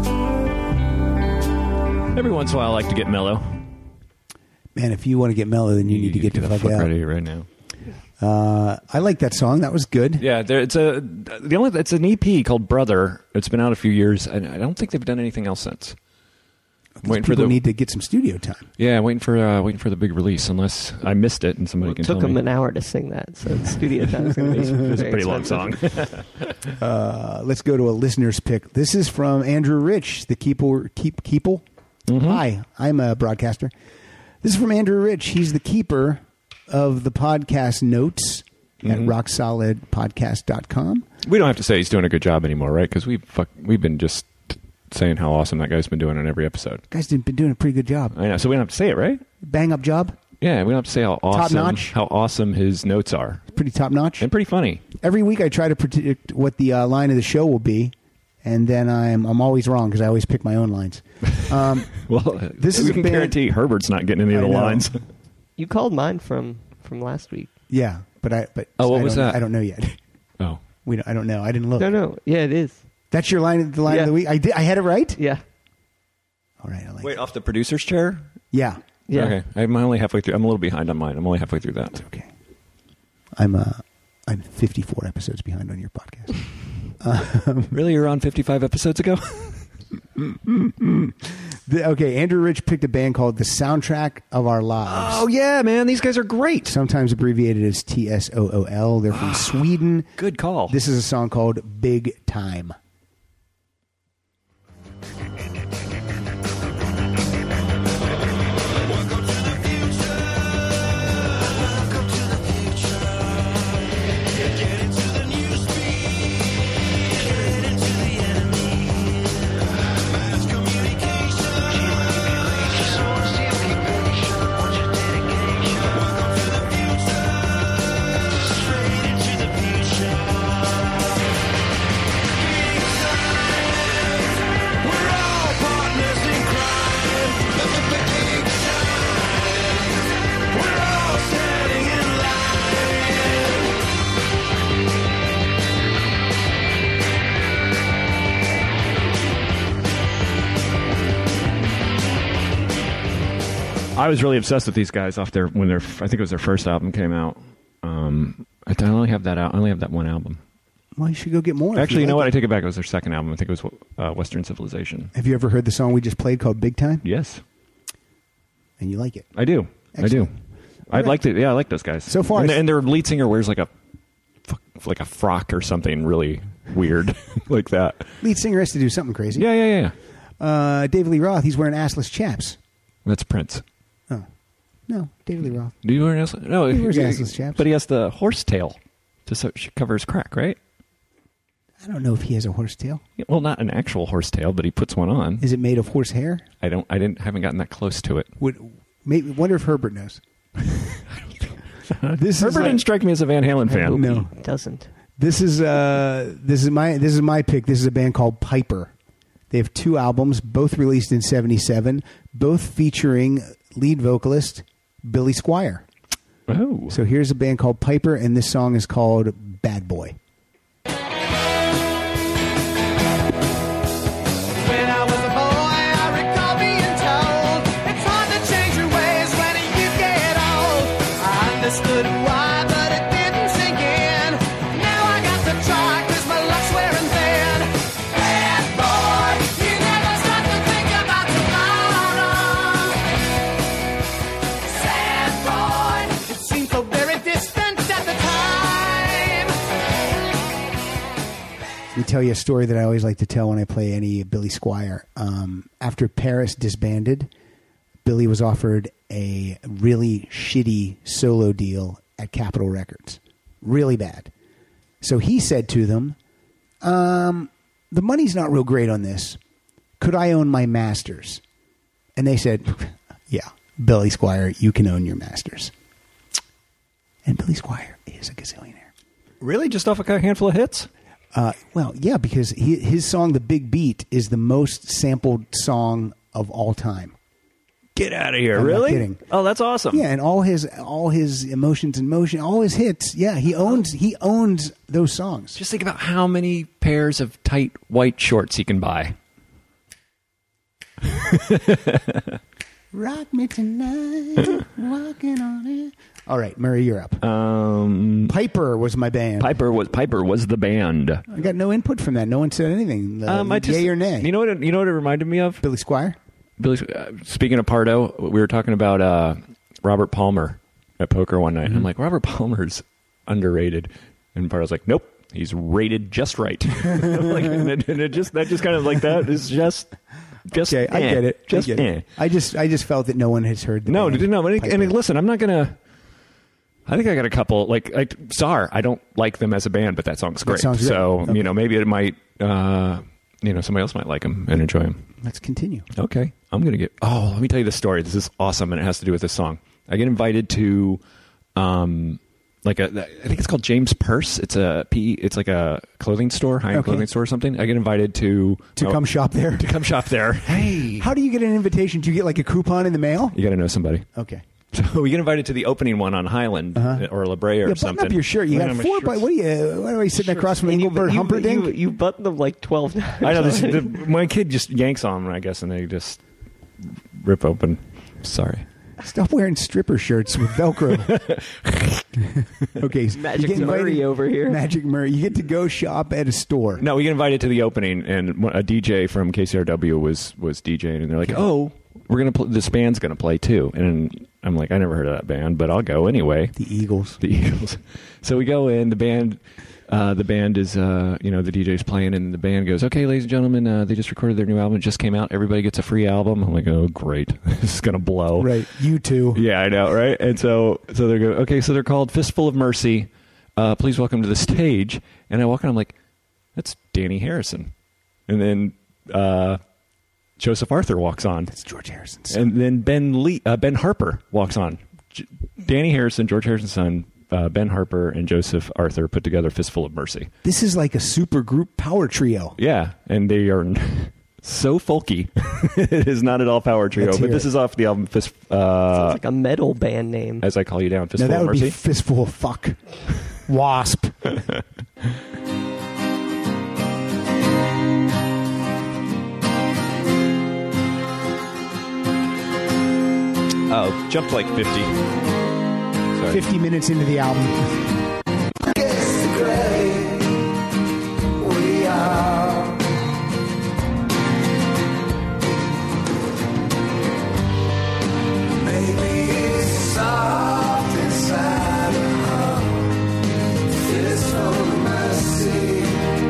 Every once in a while, I like to get mellow. Man, if you want to get mellow, then you need to get the fuck out. ready right now. I like that song. That was good. Yeah, it's an EP called Brother. It's been out a few years, and I don't think they've done anything else since. Waiting for People the need to get some studio time. yeah, waiting for the big release. Unless I missed it and somebody It can took tell him me. an hour to sing that, so the studio time is going to be It's a pretty long song. Let's go to a listener's pick. This is from Andrew Rich, the Keeple. Hi, I'm a broadcaster. This is from Andrew Rich. He's the keeper of the podcast notes at rocksolidpodcast.com. We don't have to say he's doing a good job anymore, right? Because we've been just saying how awesome that guy's been doing on every episode. Guy's been doing a pretty good job. I know, so we don't have to say it, right? Bang up job. Yeah, we don't have to say how Top-notch. awesome his notes are, Pretty top notch. and pretty funny. Every week I try to predict what the line of the show will be, and then I'm always wrong because I always pick my own lines. Well, This is we a can band- guarantee Herbert's not getting any of I the know. lines. You called mine from last week. Yeah, but Oh, what I was don't- that? I don't know yet. Oh, I don't know. I didn't look. No. Yeah, it is. That's your line. The line Yeah. of the week. I did. I had it right. Yeah. All right. I like. wait, it. off the producer's chair? Yeah. Yeah. Okay, I'm only halfway through. I'm a little behind on mine. I'm only halfway through that. Okay. I'm 54 episodes behind on your podcast. Really, you're on 55 episodes ago? Okay, Andrew Rich picked a band called The Soundtrack of Our Lives. Oh yeah, man, these guys are great. Sometimes abbreviated as TSOOL. They're from Sweden. Good call. This is a song called Big Time. Communication. I was really obsessed with these guys off their I think it was their first album came out. I only have that out. I only have that one album. Well, you should go get more. Actually, you know what? I take it back. It was their second album. I think it was Western Civilization. Have you ever heard the song we just played called Big Time? Yes. And you like it? I do. Excellent. I like it. Yeah, I like those guys. So far, and their lead singer wears like a frock or something really weird like that. Lead singer has to do something crazy. Yeah. David Lee Roth, he's wearing assless chaps. That's Prince. Oh. No, David Lee Roth. Do you wear an assless? No, He wears assless chaps. But he has the horse tail to cover his crack, right? I don't know if he has a horse tail. Well, not an actual horse tail, but he puts one on. Is it made of horse hair? Haven't gotten that close to it. Wonder if Herbert knows. Herbert didn't strike me as a Van Halen fan. No. It doesn't. This is my pick. This is a band called Piper. They have 2 albums, both released in '77, both featuring lead vocalist Billy Squier. Oh. So here's a band called Piper, and this song is called Bad Boy. When I was a boy, I recall being told it's hard to change your ways when you get old. I understood why, but it didn't sink in. Now I got to try 'cause my luck's wearing thin. Bad boy, you never stop to think about tomorrow. Sad boy, it seems so very distant at the time. Let me tell you a story that I always like to tell when I play any Billy Squier. After Paris disbanded, Billy was offered a really shitty solo deal at Capitol Records. Really bad. So he said to them, the money's not real great on this. Could I own my masters? And they said, yeah, Billy Squier, you can own your masters. And Billy Squier is a gazillionaire. Really? Just off a handful of hits? Well, yeah, because his song, The Big Beat, is the most sampled song of all time. Get out of here! I'm not Really? kidding. Oh, that's awesome. Yeah, and all his emotions in motion, all his hits. Yeah, he owns those songs. Just think about how many pairs of tight white shorts he can buy. Rock me tonight, walking on it. All right, Murray, you're up. Piper was my band. Piper was the band. I got no input from that. No one said anything. Yay or nay? You know what it reminded me of? Billy Squier. Speaking of Pardo, we were talking about Robert Palmer at poker one night. And I'm like, Robert Palmer's underrated, and Pardo's like, nope, he's rated just right. That just kind of like that is just. Okay, I get it. I just felt that no one has heard the band. And listen, I'm not gonna. I think I got a couple like Czar. I don't like them as a band, but that song's great. So okay. Maybe it might. Somebody else might like them and enjoy them. Let's continue. Okay, I'm gonna get. Oh, let me tell you this story. This is awesome, and it has to do with this song. I get invited to, I think it's called James Purse. It's like a clothing store, high-end clothing store or something. I get invited to come shop there. To come shop there. Hey, how do you get an invitation? Do you get like a coupon in the mail? You got to know somebody. Okay. So we get invited to the opening one on Highland or La Brea or something. Button up your shirt. You got 4 by. What are you sitting across from Engelbert Humperdinck? You button them like 12 times. I know. My kid just yanks on them, I guess, and they just rip open. Sorry. Stop wearing stripper shirts with Velcro. Okay, Magic Murray over here. Magic Murray. You get to go shop at a store. No, we get invited to the opening, and a DJ from KCRW was DJing, and they're like, "Oh, we're gonna this band's gonna play too." And I'm like, "I never heard of that band, but I'll go anyway." The Eagles. So we go in. The band is the DJ's playing, and the band goes, "Okay, ladies and gentlemen, they just recorded their new album. It just came out. Everybody gets a free album." I'm like, "Oh, great. This is going to blow." Right. You too. Yeah, I know, right? And so they go, "Okay, so they're called Fistful of Mercy. Please welcome to the stage." And I walk in, I'm like, "That's Danny Harrison." And then Joseph Arthur walks on. That's George Harrison's son. And then Ben Harper walks on. Danny Harrison, George Harrison's son, Ben Harper and Joseph Arthur put together Fistful of Mercy. This is like a super group power trio. Yeah, and they are so folky. It is not at all power trio, but this is off the album Sounds like a metal band name. As I Call You Down, Fistful of Mercy. That would be Fistful of Fuck. Wasp. Oh, Jump to like 50. Sorry. 50 minutes into the album. Guess the great we are. Maybe it's soft inside a heart, fist full of mercy.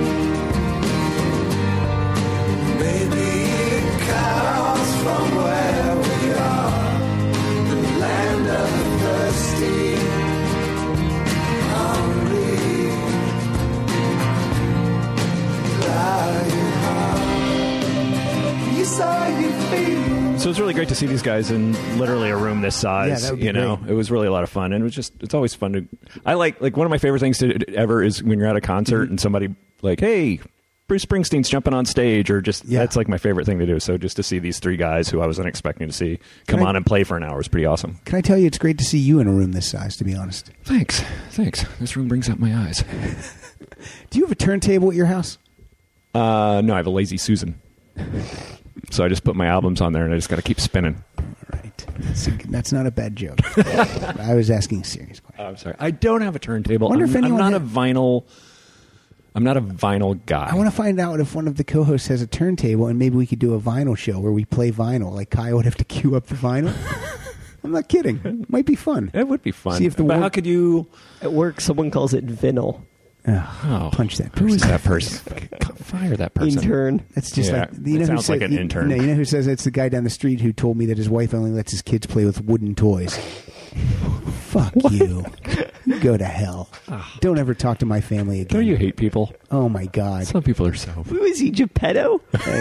Maybe it comes from where we are, the land of the thirsty, hungry, lying heart. You saw your feet. So it's really great to see these guys in literally a room this size. Yeah, that would be you know, great. it was really a lot of fun, and it's always fun to. I like one of my favorite things to ever is when you're at a concert Mm-hmm. and somebody like, hey, Bruce Springsteen's jumping on stage, or just Yeah. that's like my favorite thing to do. So just to see these three guys who I wasn't expecting to see come Can I- on and play for an hour is pretty awesome. Can I tell you, it's great to see you in a room this size, to be honest. Thanks. This room brings out my eyes. Do you have a turntable at your house? No, I have a Lazy Susan. So I just put my albums on there, and I just got to keep spinning. All right. That's not a bad joke. I was asking a serious question. I'm sorry. I don't have a turntable. Wonder if I'm anyone not had- a vinyl. I'm not a vinyl guy. I want to find out if one of the co-hosts has a turntable, and maybe we could do a vinyl show where we play vinyl. Like Kyle would have to queue up the vinyl. I'm not kidding. Might be fun. It would be fun. See if the but work- how could you? At work, someone calls it vinyl. Oh, Punch that Who person. is that person? Fire that person. Intern. That's just Yeah, like it you know who sounds like said- an intern. No, you know who says it's the guy down the street who told me that his wife only lets his kids play with wooden toys. Fuck you. Go to hell. Don't ever talk to my family again. Don't you hate people? Oh my god. Some people are so. Who is he, Geppetto?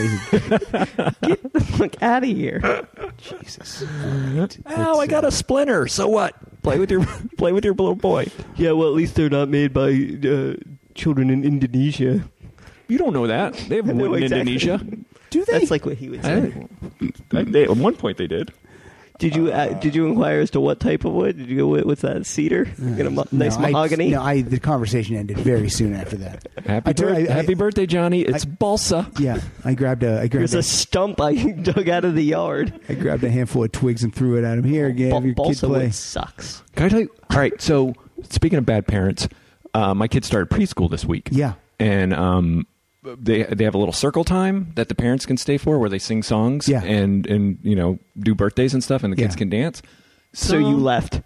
Get the fuck out of here. Jesus. Oh, I got a splinter. So what? Play with your little boy. Yeah, well, at least they're not made by children in Indonesia. You don't know that. They have I know wood in exactly. Indonesia. Do they? That's like what he would say. At one point they did. Did you inquire as to what type of wood? Did you go with what's that, cedar? Get a nice mahogany. The conversation ended very soon after that. Happy birthday, Johnny. It's balsa. Yeah, I grabbed There's a stump I dug out of the yard. I grabbed a handful of twigs and threw it at him. Here, again, have your kid Balsa play. wood sucks. Can I tell you? All right. So speaking of bad parents, my kids started preschool this week. Yeah. And they have a little circle time that the parents can stay for where they sing songs. Yeah. And you know, do birthdays and stuff, and the kids Yeah. can dance. So you left.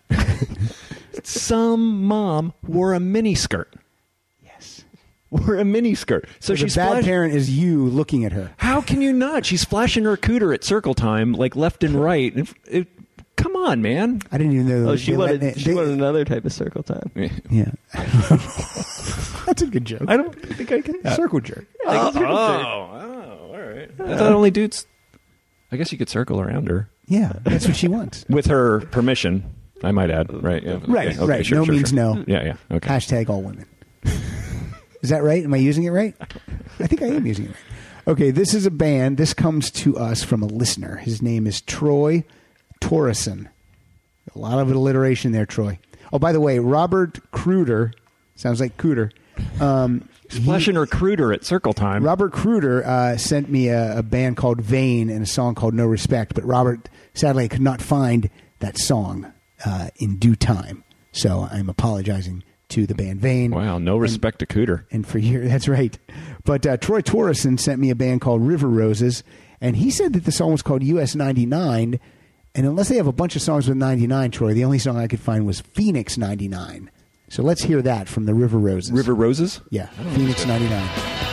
Some mom wore a mini skirt. Yes. Wore a mini skirt. So The she's bad parent is you looking at her. How can you not? She's flashing her cooter at circle time, like left and right. Come on, man. I didn't even know. Oh, she they let wanted me- she they- wanted another type of circle time. Yeah. That's a good joke. I don't think I can. Circle jerk. All right. I thought only dudes. I guess you could circle around her Yeah, that's what she wants. with her permission. I might add, right? Yeah. Right, Okay, right. sure, No sure, means sure. no. Yeah. Okay. Hashtag all women. Is that right? Am I using it right? I think I am using it right. Okay, this is a band. This comes to us from a listener. His name is Troy Torreson. A lot of alliteration there, Troy. Oh, by the way, Robert Cruder, sounds like Cooter. Flashing her cooter at circle time. Robert Cruder sent me a band called Vain and a song called No Respect, but Robert, sadly, could not find that song in due time. So I'm apologizing to the band Vain. Wow, no respect to cooter. And for years, that's right. But Troy Torreson sent me a band called River Roses, and he said that the song was called US 99. And unless they have a bunch of songs with 99, Troy, the only song I could find was Phoenix 99. So let's hear that from the River Roses. River Roses? Yeah, Phoenix 99.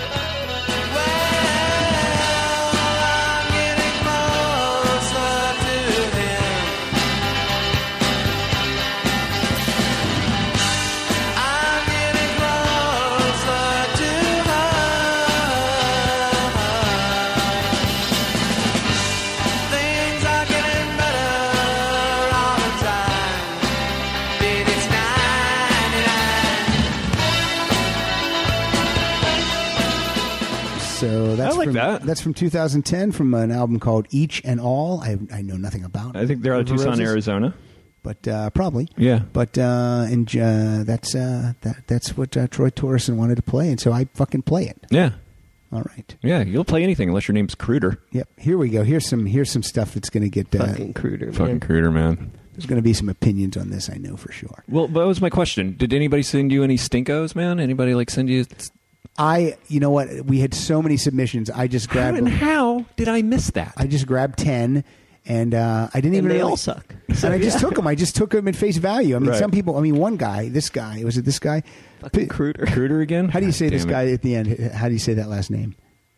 So that's I like from, that. That's from 2010 from an album called Each and All. I know nothing about. I think they're out of River Tucson, Roses, Arizona. but probably. Yeah. But that's what Troy Torreson wanted to play, and so I fucking play it. Yeah. All right. Yeah, you'll play anything unless your name's Cruder. Yep. Here we go. Here's some stuff that's going to get. Fucking Cruder, Fucking man. Cruder, man. There's going to be some opinions on this. I know for sure. Well, that was my question. Did anybody send you any stinkos, man? Anybody like send you? You know what? We had so many submissions. I just grabbed. How did I miss that? I just grabbed 10, and I didn't even. And they really, all suck. And I just took them. I just took them at face value. I mean, Right. some people. I mean, one guy. This guy. Was it this guy? Fucking Cruder. Cruder again? How do you say this Damn it. guy at the end? How do you say that last name?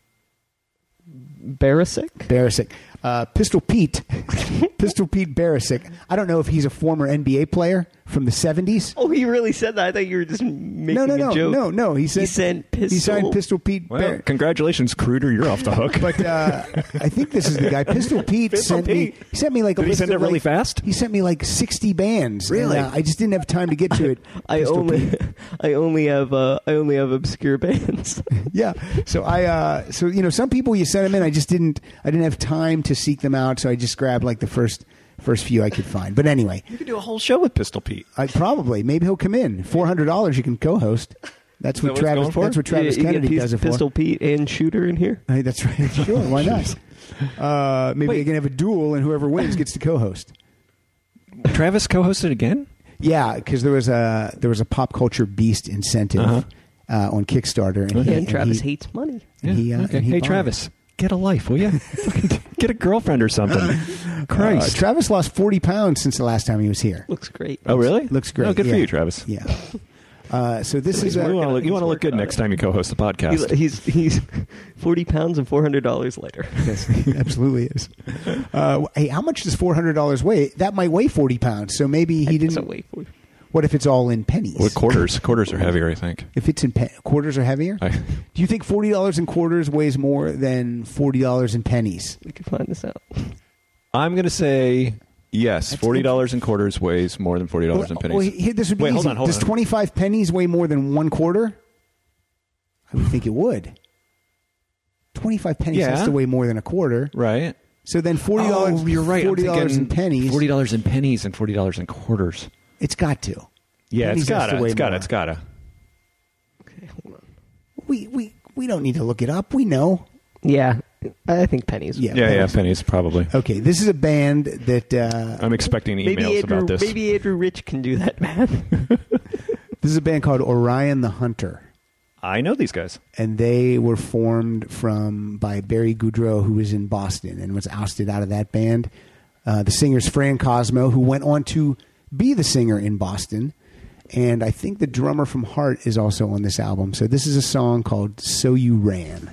Barisic? Barisic. Pistol Pete. Pistol Pete Barisic. I don't know if he's a former NBA player from the 70s. Oh, he really said that. I thought you were just making No. a joke. No. He said Pistol. He signed Pistol Pete. Well, congratulations, Cruder. You're off the hook. But I think this is the guy. Pistol Pete Pistol sent me. Pete. He sent me like a Did he list send of it really like- fast? He sent me like 60 bands. Really? And, I just didn't have time to get to it. I Pistol only Pete. have obscure bands. Yeah. So some people you sent them in. I didn't have time to seek them out. So I just grabbed like the first few I could find. But anyway, You could do a whole show with Pistol Pete. maybe he'll come in. $400 you can co-host. That's what Is that what it's Travis. going for? That's what Travis You get Kennedy does it for. Pistol Pete and Shooter in here. Hey, that's right. Sure. Why not? Maybe they can have a duel, and whoever wins gets to co-host. Travis co-hosted again? Yeah, because there was a pop culture beast incentive on Kickstarter, And Travis hates money. And he, Okay. and he Hey, bought Travis, it. get a life, will you? Get a girlfriend or something. Christ. Travis lost 40 pounds since the last time he was here. Looks great. Oh, really? Looks great. Oh, good yeah. for you, Travis. Yeah. So this is You want to look good next time you co-host the podcast. He's 40 pounds and $400 later. Yes, he absolutely is. Hey, how much does $400 weigh? That might weigh 40 pounds. So maybe he didn't. So wait for What if it's all in pennies? Well, quarters. Quarters are heavier, I think. If it's in quarters are heavier? I- Do you think $40 in quarters weighs more than $40 in pennies? We could find this out. I'm going to say yes. $40 in quarters weighs more than $40 in pennies. Well, here, this would be Wait, easy. hold on. Does 25 pennies weigh more than 1 quarter? I would think it would. 25 pennies Yeah. has to weigh more than a quarter. Right. So then $40. Oh, you're right. I'm $40 in thinking pennies. $40 in pennies and $40 in quarters. It's got to. Yeah, Pennies has to weigh more. It's gotta. Okay, hold on. We don't need to look it up. We know. Yeah, I think pennies. Yeah. Yeah, pennies probably. Okay, this is a band that I'm expecting emails Maybe about this. Maybe Andrew Rich can do that, man. this is a band called Orion the Hunter. I know these guys. And they were formed by Barry Goudreau, who was in Boston and was ousted out of that band. The singer's Fran Cosmo, who went on to be the singer in Boston. And I think the drummer from Heart is also on this album. So this is a song called So You Ran.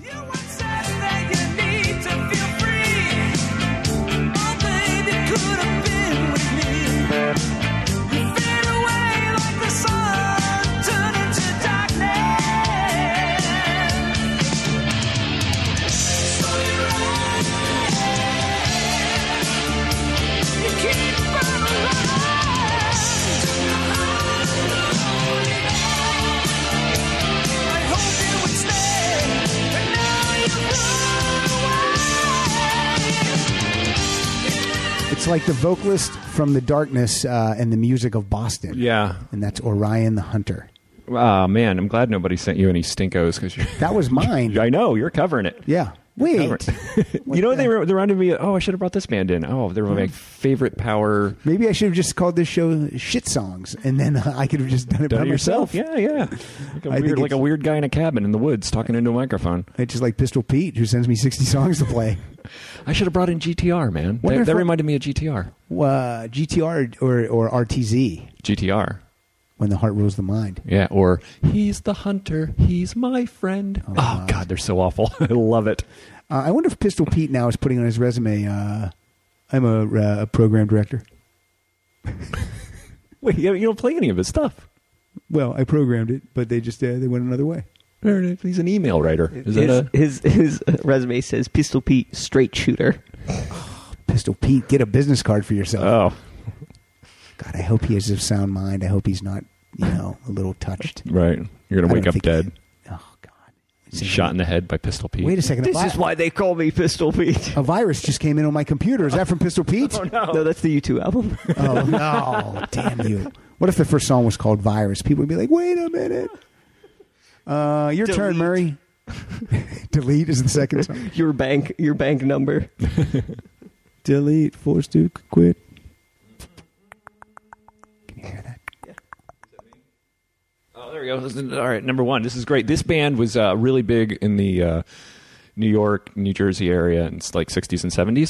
It's like the vocalist from The Darkness and the music of Boston. Yeah. And that's Orion the Hunter. Oh, man, I'm glad nobody sent you any stinkos. That was mine. I know, you're covering it. Yeah. Wait. You know what they reminded me of? Oh, I should have brought this band in. Oh, they were my favorite power. Maybe I should have just called this show Shit Songs, and then I could have just done it by myself. Yeah. I think Like a weird guy in a cabin in the woods talking into a microphone. It's just like Pistol Pete, who sends me 60 songs to play. I should have brought in GTR, man. Wonder if That I- reminded me of GTR. GTR or RTZ, GTR. When the Heart Rules the Mind. Yeah, or He's the Hunter, He's my friend. Oh, God, they're so awful. I love it. I wonder if Pistol Pete now is putting on his resume, I'm a program director. Wait, you don't play any of his stuff. Well, I programmed it, but they just they went another way. He's an email writer. Is that His resume says Pistol Pete, straight shooter. Pistol Pete, get a business card for yourself. Oh, God, I hope he has a sound mind. I hope he's not, a little touched. right. You're going I to wake don't up think dead. Oh, God. Shot in the head by Pistol Pete. Wait a second. This is why they call me Pistol Pete. A virus just came in on my computer. Is that from Pistol Pete? No, that's the U2 album. Oh, no. Damn you. What if the first song was called Virus? People would be like, wait a minute. Your turn, Murray. Delete is the second song. Your bank number. Delete, forced to quit. Can you hear that? Oh, there we go. All right, number one. This is great. This band was really big in the New York, New Jersey area in like 60s and 70s.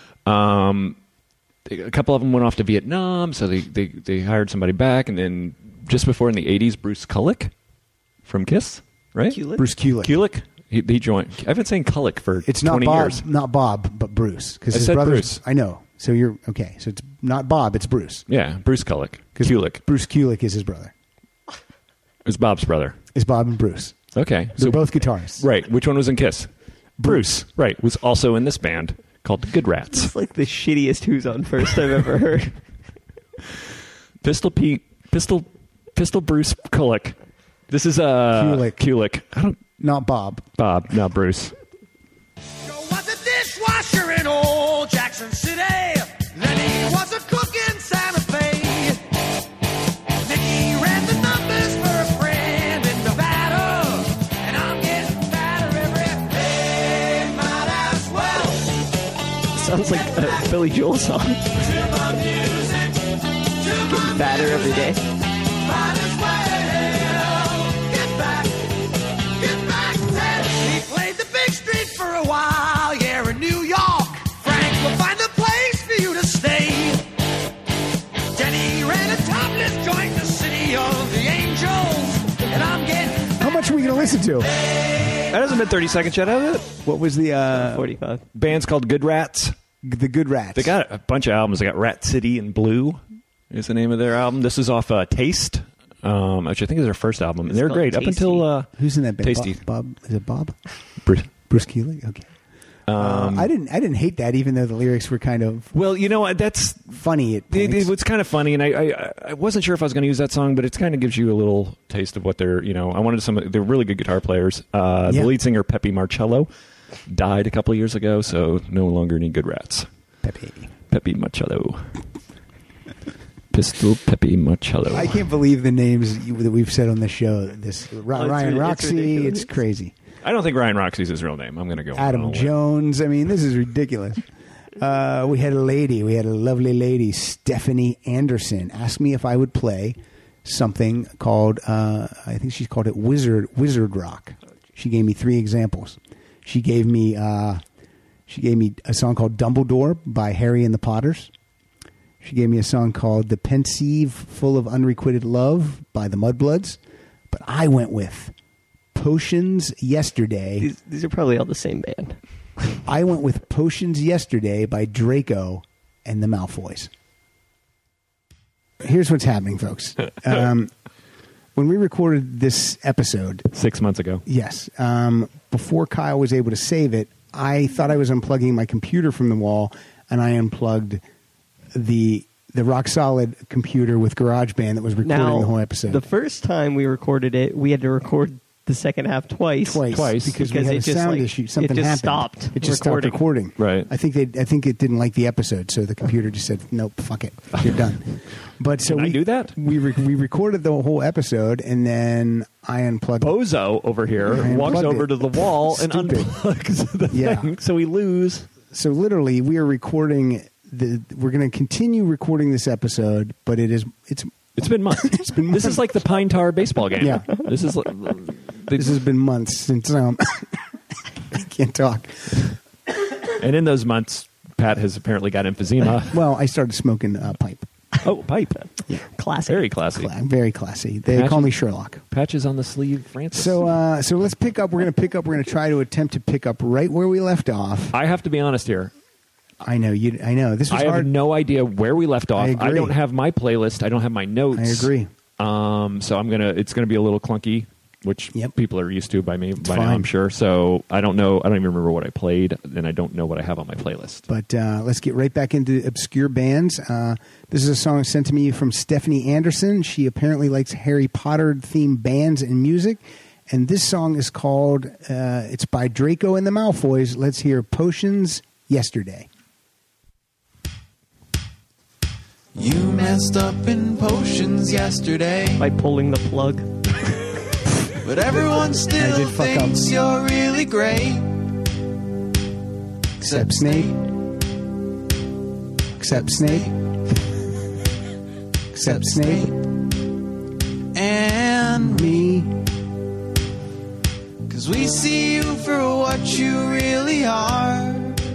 A couple of them went off to Vietnam, so they hired somebody back. And then just before in the 80s, Bruce Kulick from Kiss, right? Kulick? Bruce Kulick. Kulick? He joined. I've been saying Kulick for It's not 20 Bob, years. not Bob, but Bruce. Because I his said brother's. Bruce. I know. So you're okay. So it's not Bob. It's Bruce. Yeah, Bruce Kulick. Kulick. Bruce Kulick is his brother. It's Bob's brother. Is Bob and Bruce. Okay. They're both guitarists. Right. Which one was in Kiss? Bruce. Right. Was also in this band called the Good Rats. It's like the shittiest Who's on First I've ever heard. Pistol Bruce Kulick. This is Kulick. I don't. Not Bob. Bob. Not Bruce. Was a dishwasher in old Jackson City. Then he was a cook in Santa Fe. Nicky ran the numbers for a friend in Nevada. And I'm getting fatter every day. Might as well. Sounds like a Billy Joel song. To my music. To my Fatter every day. Might as well. Get back, Ted. He played the big street for a while. Yeah, in New York. Frank will find a place for you to stay. Denny ran a topless joint in the city of the angels. And I'm getting How much are we going to listen to? That hasn't been 30 seconds yet, has it? What was the 45. Band's called Good Rats. the Good Rats? They got a bunch of albums. They got Rat City and Blue is the name of their album. This is off Taste, which I think is their first album. And they're called great. Tasty. Up until Who's in that band? Tasty. Bob? Is it Bob? Bruce. Bruce Kulick. Okay. I didn't hate that, even though the lyrics were kind of Well, you know what? That's funny at points. it was kind of funny, and I wasn't sure if I was going to use that song, but it kind of gives you a little taste of what they're. You know, I wanted they're really good guitar players. The lead singer Pepe Marcello died a couple of years ago, so no longer need Good Rats. Pepe Marcello. Pistol Pepe Marcello. I can't believe the names that we've said on the show. This Ryan it's Roxy, ridiculous. it's crazy. I don't think Ryan Roxy's his real name. I'm going to go Adam with Jones. I mean, this is ridiculous. We had a lovely lady, Stephanie Anderson, asked me if I would play something called, I think she called it Wizard Rock. She gave me 3 examples. She gave me a song called Dumbledore by Harry and the Potters. She gave me a song called The Pensieve Full of Unrequited Love by the Mudbloods. But I went with Potions Yesterday. These are probably all the same band. I went with Potions Yesterday by Draco and the Malfoys. Here's what's happening, folks. When we recorded this episode, 6 months ago. yes, before Kyle was able to save it, I thought I was unplugging my computer from the wall, and I unplugged the rock solid computer with GarageBand that was recording the whole episode. The first time we recorded it, we had to record the second half twice. Twice because we had a it just, sound like, issue. Something it just happened. stopped. It just stopped recording. Right. I think it didn't like the episode, so the computer just said, "Nope, fuck it, you're done." But so Can I we do that? We recorded the whole episode, and then I unplugged. Bozo over here I walks unplugged over it. to the wall and Stupid. unplugs the Yeah. thing, so we lose. So literally, we are recording we're going to continue recording this episode, but it's It's been months. been This is like the Pine Tar baseball game. Yeah. This is like, this has been months since I can't talk. and in those months, Pat has apparently got emphysema. Well, I started smoking pipe. Oh, pipe. Classic. Very classy. Very classy. They call me Sherlock. Patches on the sleeve, Francis. So let's pick up. We're going to pick up. We're going to try to attempt to pick up right where we left off. I have to be honest here. I know you. I know this was I have hard. no idea where we left off. I agree. I don't have my playlist. I don't have my notes. I agree. So it's gonna be a little clunky, which Yep. people are used to by me by now, fine. I'm sure. So I don't know. I don't even remember what I played, and I don't know what I have on my playlist. But let's get right back into obscure bands. This is a song sent to me from Stephanie Anderson. She apparently likes Harry Potter themed bands and music. And this song is called, it's by Draco and the Malfoys. Let's hear Potions Yesterday. You messed up in potions yesterday. By pulling the plug. But everyone still did fuck up. thinks you're really great. Except Snape. Except Snape. Except Snape. And Me. 'cause we see you for what you really are.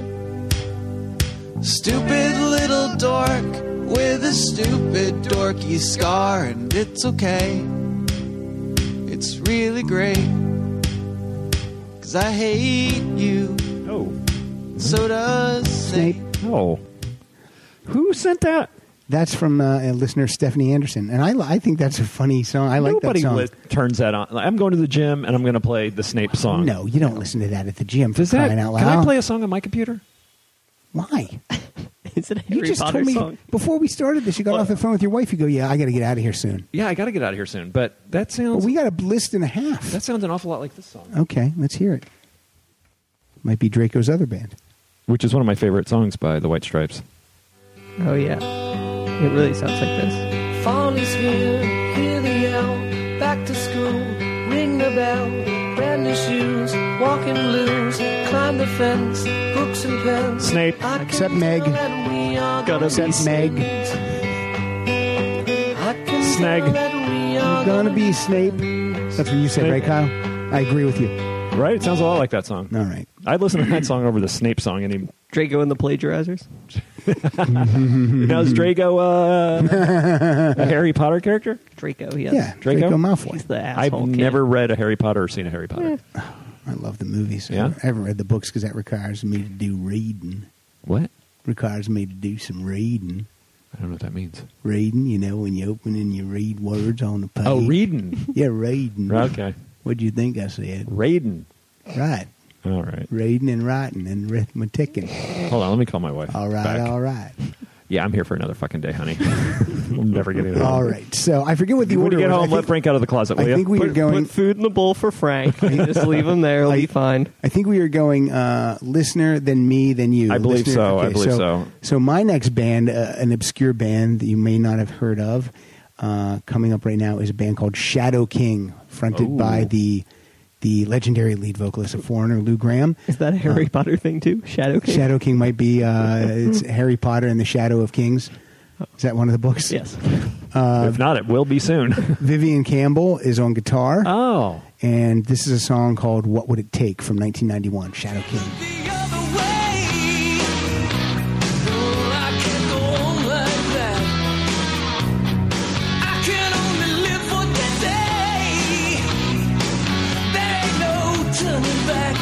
Stupid little dork with a stupid dorky scar. And it's okay. It's really great. 'Cause I hate you. Oh. So does Snape. Oh. Who sent that? That's from a listener, Stephanie Anderson. And I think that's a funny song. I like Nobody that song. turns that on. Like, I'm going to the gym and I'm going to play the Snape song. No, you don't listen to that at the gym. For Does that? crying out loud. Can I play a song on my computer? Why? Is it a You Harry just Potter told me song? before we started this. You got off the phone with your wife. You go, "Yeah, I got to get out of here soon." Yeah, I got to get out of here soon. But that But sounds. we got a list and a half. That sounds an awful lot like this song, Okay, let's hear it. Might be Draco's other band. which is one of my favorite songs by the White Stripes. Oh yeah, it really sounds like this. Fall is here, hear the yell. Back to school, ring the bell. Brand new shoes, walking blues. Climb the fence, books and pens. Snape. I can Except Meg. tell that we are Gotta gonna Except Meg. I can Snag. tell that we are Gonna be Snape. That's what you said, Snape. right, Kyle? I agree with you. Right? It sounds a lot like that song. All right. I'd listen to that song over the Snape song. And Draco and the Plagiarizers. now is Draco a Harry Potter character? Draco, yes. Yeah, Draco? Draco Malfoy. He's the I've asshole kid. never read a Harry Potter or seen a Harry Potter. I love the movies. Yeah? I haven't read the books because that requires me to do reading. What? Requires me to do some reading. I don't know what that means. Reading, you know, when you open and you read words on the page. Oh, reading. Yeah, reading. Okay. What'd you think I said? Raiden. Right. All right. Reading and writing and arithmeticking. Hold on. Let me call my wife. All right, back. all right. Yeah, I'm here for another fucking day, honey. We'll never get it home. All right. So I forget what the When order you get was. home, I let think, Frank out of the closet, will I you? think we were going. Put food in the bowl for Frank. Just leave him there. He'll be fine. I think we were going listener, then me, then you. I believe Listener- so. I okay, believe so. So my next band, an obscure band that you may not have heard of, coming up right now is a band called Shadow King, fronted Ooh. by the legendary lead vocalist of Foreigner, Lou Graham. Is that a Harry Potter thing too? Shadow King? Shadow King might be it's Harry Potter and the Shadow of Kings. Is that one of the books? Yes. If not, it will be soon. Vivian Campbell is on guitar, Oh. and this is a song called "What Would It Take" from 1991. Shadow King. the other way. No, I can't go on like that. I can only live for today. There ain't no turning back.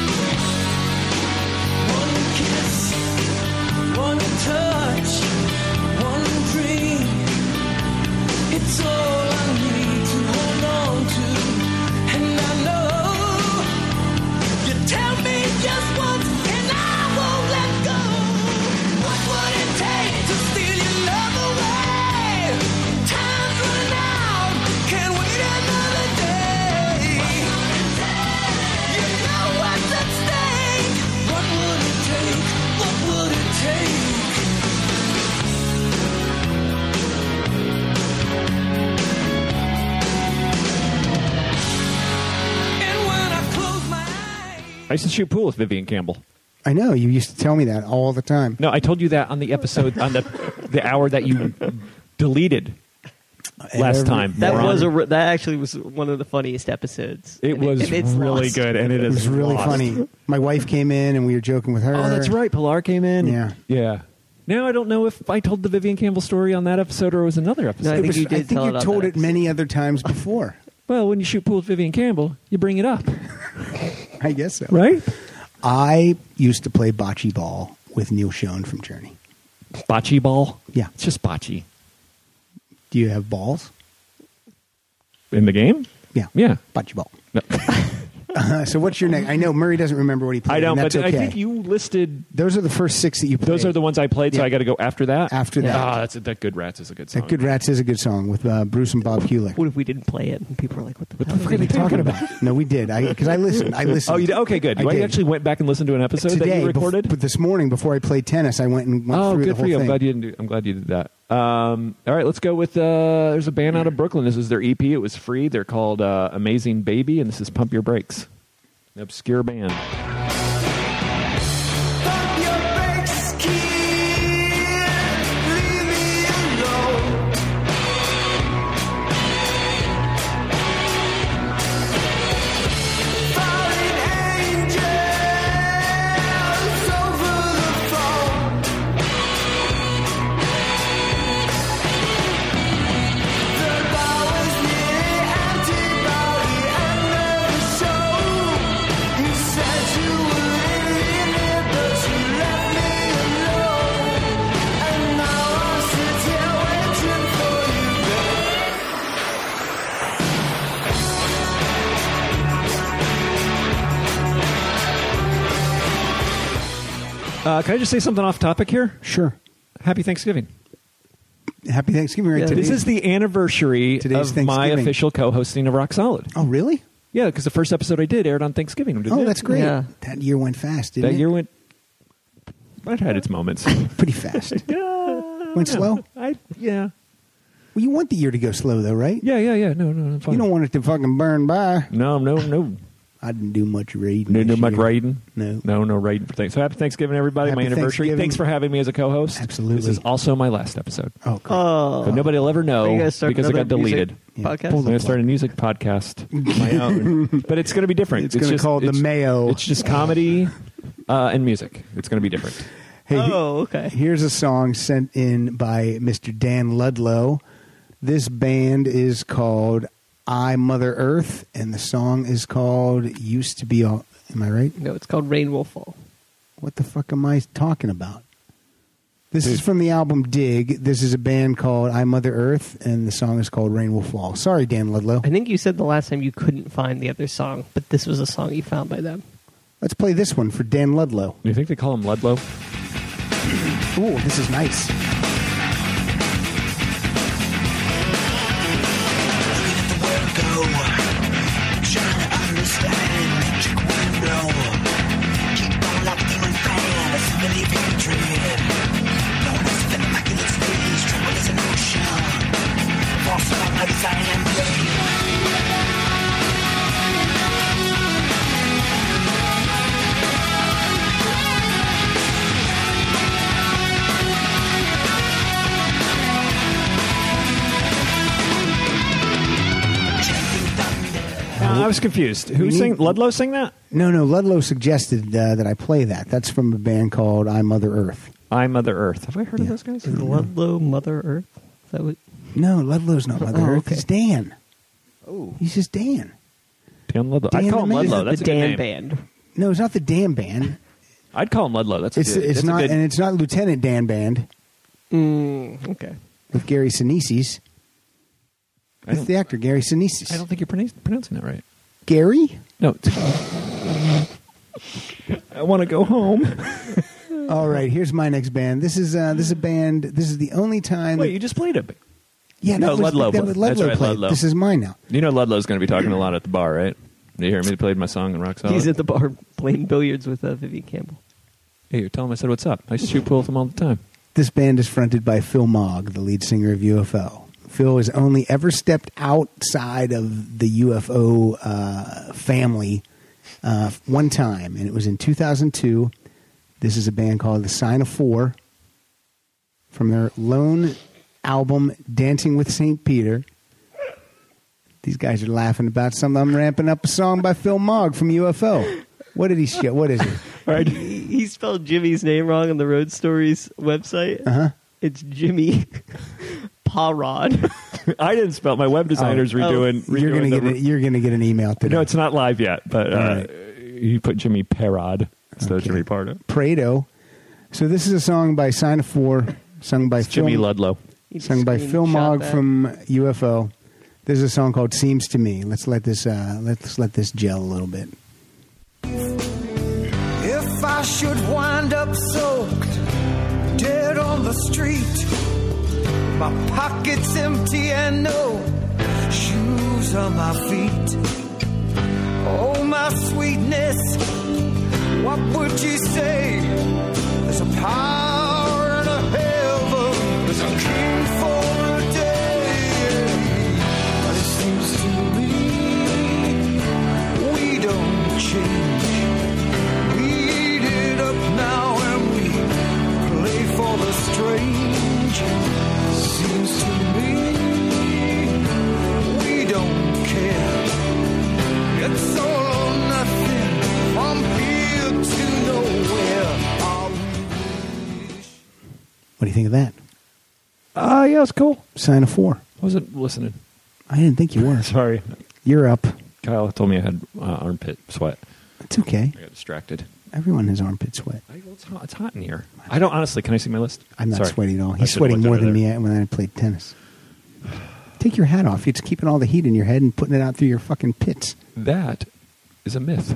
One kiss, one touch, one dream. It's all I need to hold on to, and I know. You tell me just once and I won't let go. What would it take to steal your love away? Time's running out, can't wait another day. You know what's at stake. What would it take? What would it take? And when I close my eyes. I used to shoot pool with Vivian Campbell. I know you used to tell me that all the time. No, I told you that on the episode, on the hour that you deleted last time. That moron. that actually was one of the funniest episodes. It And was and it's really lost. good, and it It is was really lost. funny. My wife came in and we were joking with her. Oh, that's right. Pilar came in. Yeah. Yeah. Now I don't know if I told the Vivian Campbell story on that episode or it was another episode. No, I It think was- you did I think tell you it on told that it many other times before. Well, when you shoot pool with Vivian Campbell, you bring it up, I guess so. right? I used to play bocce ball with Neil Schoen from Journey. Bocce ball. Yeah. It's just bocce. Do you have balls? In the game? Yeah. Yeah. Bocce ball. No. So what's your next? I know Murray doesn't remember what he played. I don't, and but that's okay. I think you listed. Those are the first 6 that you played. Those are the ones I played, so Yeah. I got to go after that. After that. Ah, that Good Rats is a good song. That Good Rats is a good song with Bruce and Bob Kulick. What if we didn't play it and people were like, "What the What the hell fuck are they talking about? No, we did. Because I listened. Oh, you did? Okay, good. I You did. actually went back and listened to an episode Today, that you recorded. but this morning before I played tennis, I went Oh, through good the for whole you. thing. I'm glad you did that. All right, let's go with. There's a band out of Brooklyn. This is their EP. It was free. They're called Amazing Baby, and this is Pump Your Brakes. An obscure band. Pump your brakes, kid. Leave me alone. Falling angels over the phone. The bar was near antibody and never showed. You said you were leaving it, but you left me alone. And now I sit here waiting for you, babe. Can I just say something off topic here? Sure. Happy Thanksgiving. Happy Thanksgiving. Right Yeah. today. This is the anniversary Today's of my Thanksgiving. official co-hosting of Rock Solid. Oh, really? Yeah, because the first episode I did aired on Thanksgiving. Didn't Oh, it? that's great. Yeah. That year went fast, didn't That it? year went. It had its moments. Pretty fast. Went slow? Yeah. Well, you want the year to go slow, though, right? Yeah. No, I'm fine. You don't want it to fucking burn by. No. I didn't do much reading. No this much year. writing. No. No writing for things. So happy Thanksgiving, everybody! Happy my anniversary. Thanksgiving. Thanks for having me as a co-host. Absolutely. This is also my last episode, Oh, cool. Oh, but nobody will ever Are know you gonna start because it got another music deleted. Yeah. podcast? I'm going to start a music podcast, my own, but it's going to be different. It's gonna call it the Mayo. It's just comedy and music. It's going to be different. Hey, Oh, okay. Here's a song sent in by Mr. Dan Ludlow. This band is called I Mother Earth, and the song is called Used to Be All. Am I right? No, it's called Rain Will Fall. What the fuck am I talking about? This is from the album Dig. This is a band called I Mother Earth, and the song is called Rain Will Fall. Sorry, Dan Ludlow. I think you said the last time you couldn't find the other song, but this was a song you found by them. Let's play this one for Dan Ludlow. Do you think they call him Ludlow? Ooh, this is nice. I was confused. Who sang? Ludlow sang that? No, Ludlow suggested that I play that. That's from a band called I Mother Earth. I Mother Earth. Have I heard of those guys? Is Ludlow Mother Earth? Is that what? No, Ludlow's not Mother Oh, Earth. okay. It's Dan. Oh, He's just Dan. Dan Ludlow. Dan I'd call him the Man. Ludlow. the That's a good Dan name. Band. No, it's not the Dan Band. I'd call him Ludlow. That's It's that's not, a good, and it's not Lieutenant Dan Band Okay. with Gary Sinise. I It's don't- the actor Gary Sinise. I don't think you're pronouncing that right. Gary. No. I want to go home. All right, here's my next band. This is a band. This is the only time. Wait, you just played it. yeah, no, that was, Ludlow. That was That's Ludlow right, played. Ludlow. This is mine now. You know Ludlow's going to be talking a lot at the bar, right? Did you hear me? He played my song in Rock Solid. He's at the bar playing billiards with Vivian Campbell. Hey, you tell him I said what's up. I shoot pool with him all the time. This band is fronted by Phil Mogg, the lead singer of UFO. Phil has only ever stepped outside of the UFO family one time, and it was in 2002. This is a band called The Sign of Four from their lone album, Dancing with St. Peter. These guys are laughing about something. I'm ramping up a song by Phil Mogg from UFO. What did he show? What is it? All right. He spelled Jimmy's name wrong on the Road Stories website. Uh-huh. It's Jimmy Parod. I didn't spell. My web designer's redoing. You're redoing gonna the- you're gonna get an email today. No, it's not live yet, but right. you put Jimmy Parod instead of Okay. Jimmy Pardo. Prado. So this is a song by Sign of Four, sung by Jimmy Phil, Ludlow. sung by Phil Mogg from UFO. This is a song called "Seems to Me." Let's let this gel a little bit. If I should wind up soaked, dead on the street, my pockets empty and no shoes on my feet. Oh, my sweetness, what would you say? There's a power in a heaven, there's a king change. We eat it up now and we play for the strange. Seems to me we don't care. It's all or nothing from here to nowhere. What do you think of that? Yeah, it's cool. Sign of 4. I wasn't listening. I didn't think you were. Sorry. You're up. Kyle told me I had armpit sweat. It's okay. I got distracted. Everyone has armpit sweat. It's hot in here. I don't, honestly, can I see my list? I'm not Sorry. sweating at all. I He's should've sweating looked more under than there. me when I played tennis. Take your hat off. It's keeping all the heat in your head and putting it out through your fucking pits. That is a myth.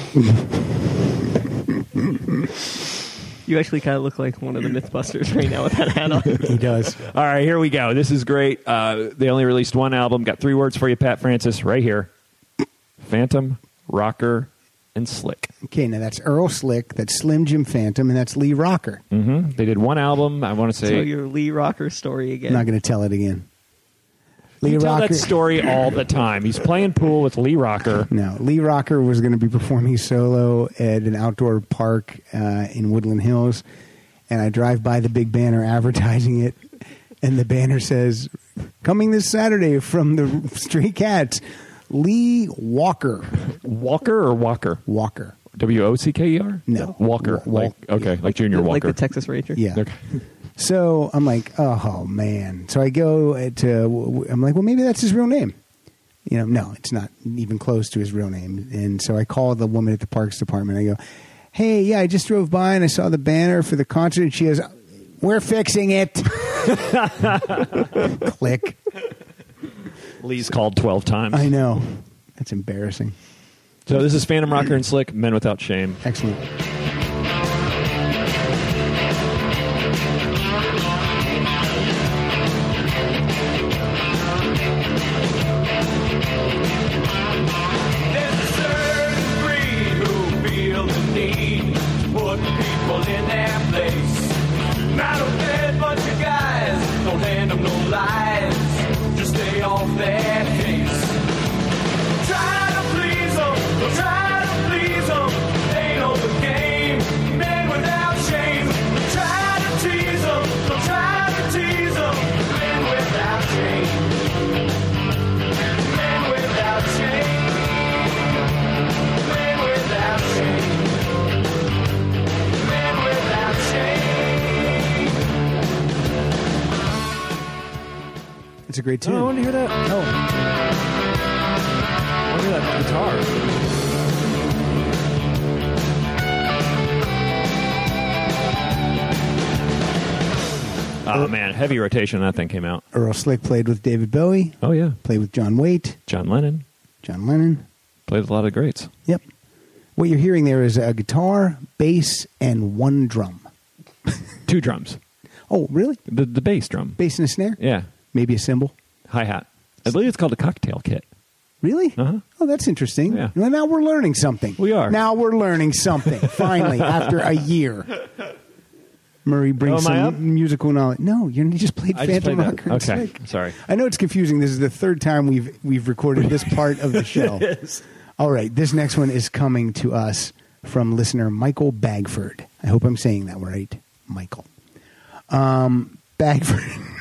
You actually kind of look like one of the Mythbusters right now with that hat on. He does. All right, here we go. This is great. They only released one album. Got 3 words for you, Pat Francis, right here. Phantom, Rocker, and Slick. Okay, now that's Earl Slick, that's Slim Jim Phantom, and that's Lee Rocker. Mm-hmm. They did one album. I want to say... So your Lee Rocker story again. I'm not going to tell it again. You tell that story all the time. He's playing pool with Lee Rocker. No, Lee Rocker was going to be performing solo at an outdoor park in Woodland Hills, and I drive by the big banner advertising it, and the banner says, "Coming this Saturday from the Stray Cats, Lee Walker." Walker or Walker? Walker. W-O-C-K-E-R? No. Walker. Like Junior Like Walker. the Texas Ranger. Yeah. Okay. So I'm like, oh man. So I go I'm like, well, maybe that's his real name. You know, no, it's not even close to his real name. And so I call the woman at the Parks Department. I go, hey, yeah, I just drove by and I saw the banner for the concert. And she goes, we're fixing it. Click. Lee's called 12 times. I know. That's embarrassing. So this is Phantom, Rocker, and Slick, Men Without Shame. Excellent. There's a certain breed who feel the need to put people in their place. Not a bad bunch of guys, don't hand them no lies, just stay off their case. Try to please them, don't try to please them, they know the game, men without shame. Try to tease them, don't try to tease them, men without shame. Men without shame. Men without shame. Men without shame. It's a great tune. Oh, I want to hear that. Oh. I want to hear that guitar. Oh, man. Heavy rotation that thing came out. Earl Slick played with David Bowie, Oh, yeah. played with John Waite, John Lennon. John Lennon. Played with a lot of greats. Yep. What you're hearing there is a guitar, bass, and one drum. 2 drums. Oh, really? The bass drum. Bass and a snare? Yeah. Maybe a cymbal? Hi-hat. I believe it's called a cocktail kit. Really? Uh-huh. Oh, that's interesting. Yeah. Well, now we're learning something. We are. Now we're learning something, finally, after a year. Murray brings Oh, am I up? some musical knowledge. No, you just played I just Phantom played that. Rocker and Okay. Slick. Sorry. I know it's confusing. This is the 3rd time we've recorded this part of the show. All right, this next one is coming to us from listener Michael Bagford. I hope I'm saying that right, Michael. Bagford.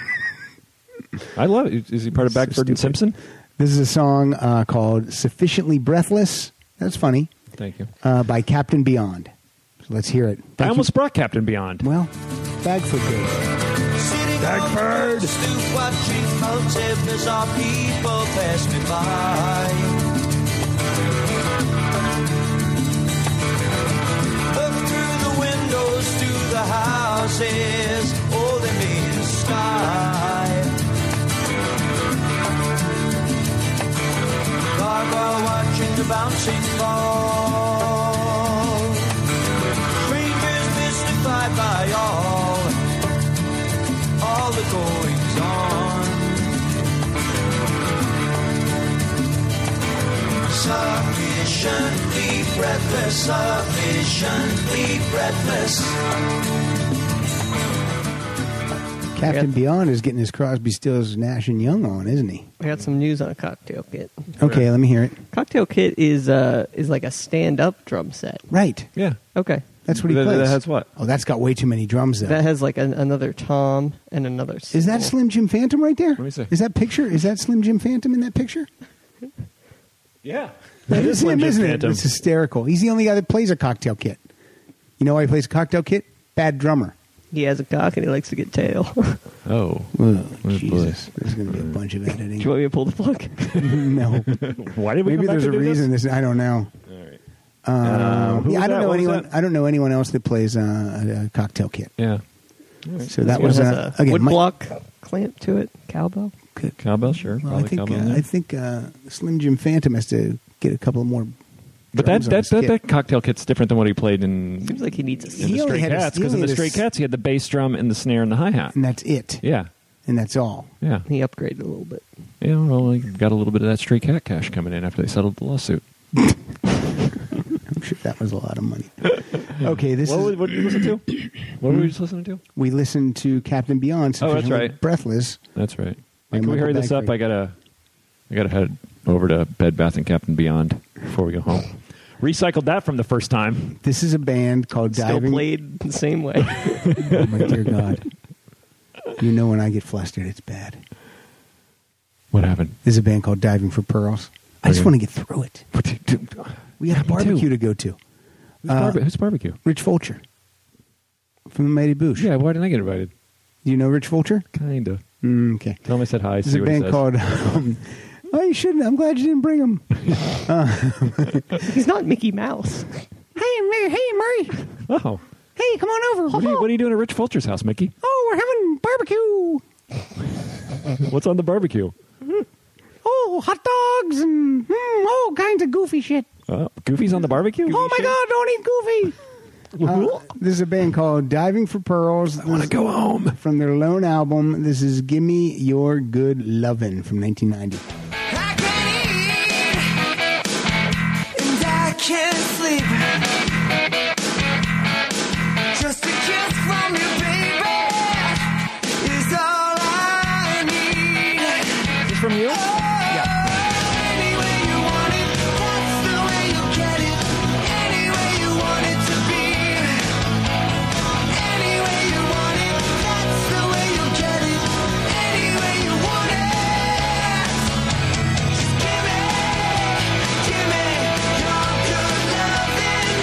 I love it. Is he part of Bagford and Stupid. Simpson? This is a song called "Sufficiently Breathless." That's funny. Thank you. By Captain Beyond. So let's hear it. I Thank almost brought Captain Beyond. you. Well, Bagford did. Bagford. Stoop watching motive as our people pass me by. Look through the windows to the houses. All they mean is sky. Gargoyle watching the bouncing ball. Strangers mystified by all the goings on. Sufficiently breathless, sufficiently breathless. Captain Beyond is getting his Crosby, Stills, Nash and Young on, isn't he? I got some news on a Cocktail Kit. Okay, let me hear it. Cocktail Kit is like a stand-up drum set. Right. Yeah. Okay. That's what he That plays. has what? Oh, that's got way too many drums, though. That has like another tom and another. Is that cymbal. Slim Jim Phantom right there? Let me see. Is that Slim Jim Phantom in that picture? Yeah. That is Slim him, Jim isn't it? Phantom. It's hysterical. He's the only guy that plays a Cocktail Kit. You know why he plays a Cocktail Kit? Bad drummer. He has a cock and he likes to get tail. Oh. Oh, What a Jesus. There's going to be a bunch of Do editing. you want me to pull the plug? No. Why did we Maybe come back there's to a do this? reason. I don't know. All right. Yeah, Who was I don't that? know What was anyone. that? I don't know anyone else that plays a Cocktail Kit. Yeah. So that This was one has a again. wood Mike- block clamp to it. Cowbell. Cowbell, sure. Well, I Probably think cowbell. I think Slim Jim Phantom has to get a couple more. But drums on his kit. that cocktail kit's different than what he played in Seems like he needs a. in He the only Stray had a- Cats. he Because in only the had a Stray s- Cats, he had the bass drum and the snare and the hi-hat. And that's it. Yeah. And that's all. Yeah. He upgraded a little bit. Yeah, well, he got a little bit of that Stray Cat cash coming in after they settled the lawsuit. I'm sure that was a lot of money. Okay, this is. What did you listen to? What were we just listening to? We listened to Captain Beyond. Oh, that's Sufficiently right. Breathless. That's right. By Can we Michael hurry this up? Bagri. I gotta head over to Bed Bath and Captain Beyond before we go home. Recycled that from the first time. This is a band called Still Diving. played the same way. Oh, my dear God. You know when I get flustered, it's bad. What happened? There's a band called Diving for Pearls. I just Okay. want to get through it. We got a Me too. barbecue to go to. Who's barbecue? Rich Fulcher from the Mighty Boosh. Yeah, why didn't I get invited? Do you know Rich Fulcher? Kinda. Okay. Tell him I said hi. There's See a what he band says. called. Oh, you shouldn't. I'm glad you didn't bring him. He's not Mickey Mouse. Hey, Murray. Oh, Hey, come on over. what are you doing at Rich Fulcher's house, Mickey? Oh, we're having barbecue. What's on the barbecue? Oh, hot dogs and all kinds of goofy shit. Goofy's on the barbecue. Oh my God! Don't eat Goofy. This is a band called Diving for Pearls. I want to go home. From their lone album. This is "Gimme Your Good Lovin'" from 1990. I can't eat and I can't sleep. Just a kiss from you, baby, is all I need. Is from you? Any way you want it, that's the way you get it. Any way you want it to be. Any way you want it, that's the way you get it. Any way you want it. Just give me your good loving.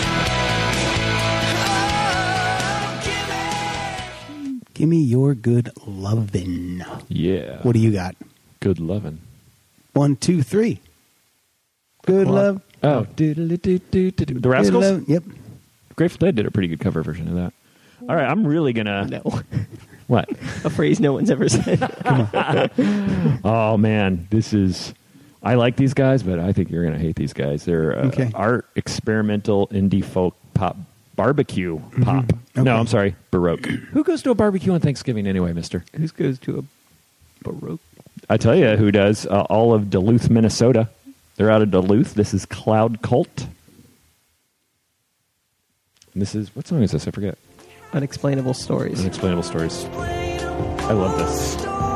Oh, give me. Gimme your good lovin'. Yeah. What do you got? Good lovin'. 1, 2, 3. Good love. Oh, the Good Rascals. love. Yep. Grateful Dead did a pretty good cover version of that. All right, I'm really gonna. No. What? A phrase no one's ever said. Oh man, this is. I like these guys, but I think you're gonna hate these guys. They're Okay. art experimental indie folk pop barbecue pop. Okay. No, I'm sorry, Baroque. Who goes to a barbecue on Thanksgiving anyway, Mister? Who goes to a Baroque? I tell you, who does? All of Duluth, Minnesota. They're out of Duluth. This is Cloud Cult. And this is what song is this? I forget. Unexplainable Stories. Unexplainable Stories. I love this.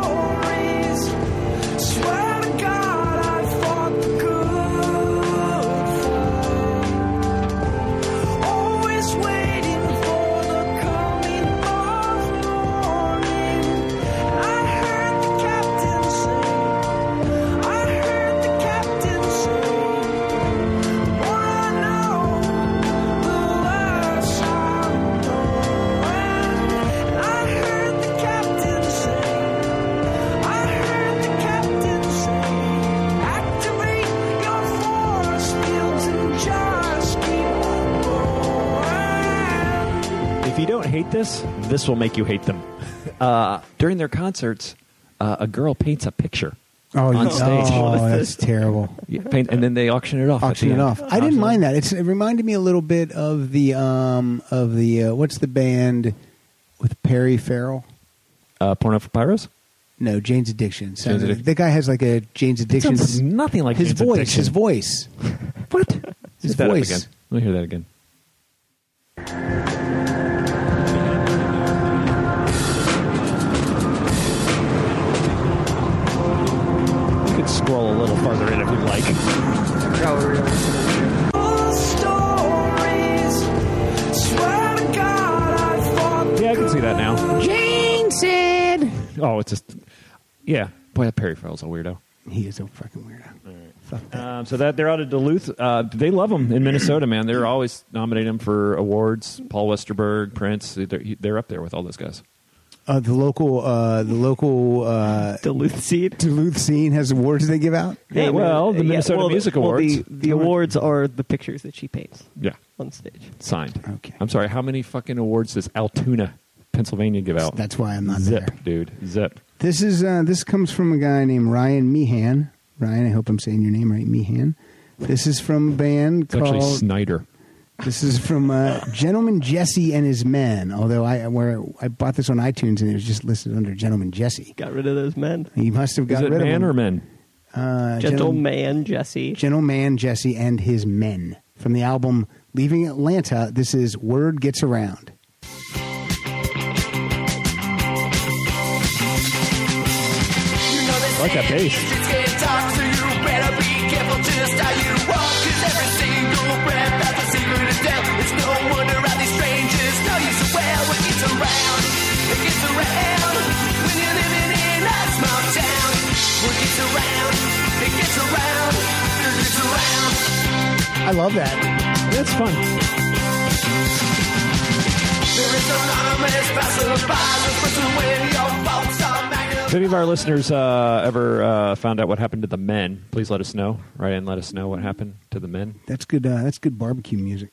Swear to God, I fought the good. Always waiting for the coming of morning. I heard the captain say, "More I know, the less I'm knowing." I heard the captain say, "Activate your force fields and just keep going." If you don't hate this will make you hate them. During their concerts, a girl paints a picture on stage. Oh, that's terrible. Yeah, and then they auction it off. at Auction the it end. off. I didn't mind that. It reminded me a little bit of the what's the band with Perry Farrell? Porno for Pyros? No, Jane's Addiction. Jane's Addiction. The guy has like a Jane's Addiction. Sounds nothing like his Jane's voice. Addiction. His voice. What? His Speed that up voice. again. Let me hear that again. scroll a little farther in if you'd like. Yeah, I can see that now. Jane said. Oh, it's just... Yeah. Boy, that Perry Farrell's a weirdo. He is a fucking weirdo. Fuck that. So that they're out of Duluth. They love him in Minnesota, man. They're always nominating him for awards. Paul Westerberg, Prince. They're up there with all those guys. The local Duluth Seed. Duluth scene has awards they give out. Yeah, well, the Minnesota Music Awards. The awards are the pictures that she paints Yeah, on stage. signed. Okay. I'm sorry. How many fucking awards does Altoona, Pennsylvania, give out? That's why I'm not Zip, there. dude. Zip. This is this comes from a guy named Ryan Meehan. Ryan, I hope I'm saying your name right, Meehan. This is from a band It's actually called. Snyder. This is from Gentleman Jesse and His Men. Although I bought this on iTunes and it was just listed under Gentleman Jesse. Got rid of those men. He must have Is got it rid of man them. or men? Gentleman Jesse. Gentleman Jesse and His Men. From the album Leaving Atlanta, this is Word Gets Around. I like that bass. I love that. That's fun. If any of our listeners ever found out what happened to the men, please let us know. Right, and let us know what happened to the men. That's good. That's good barbecue music.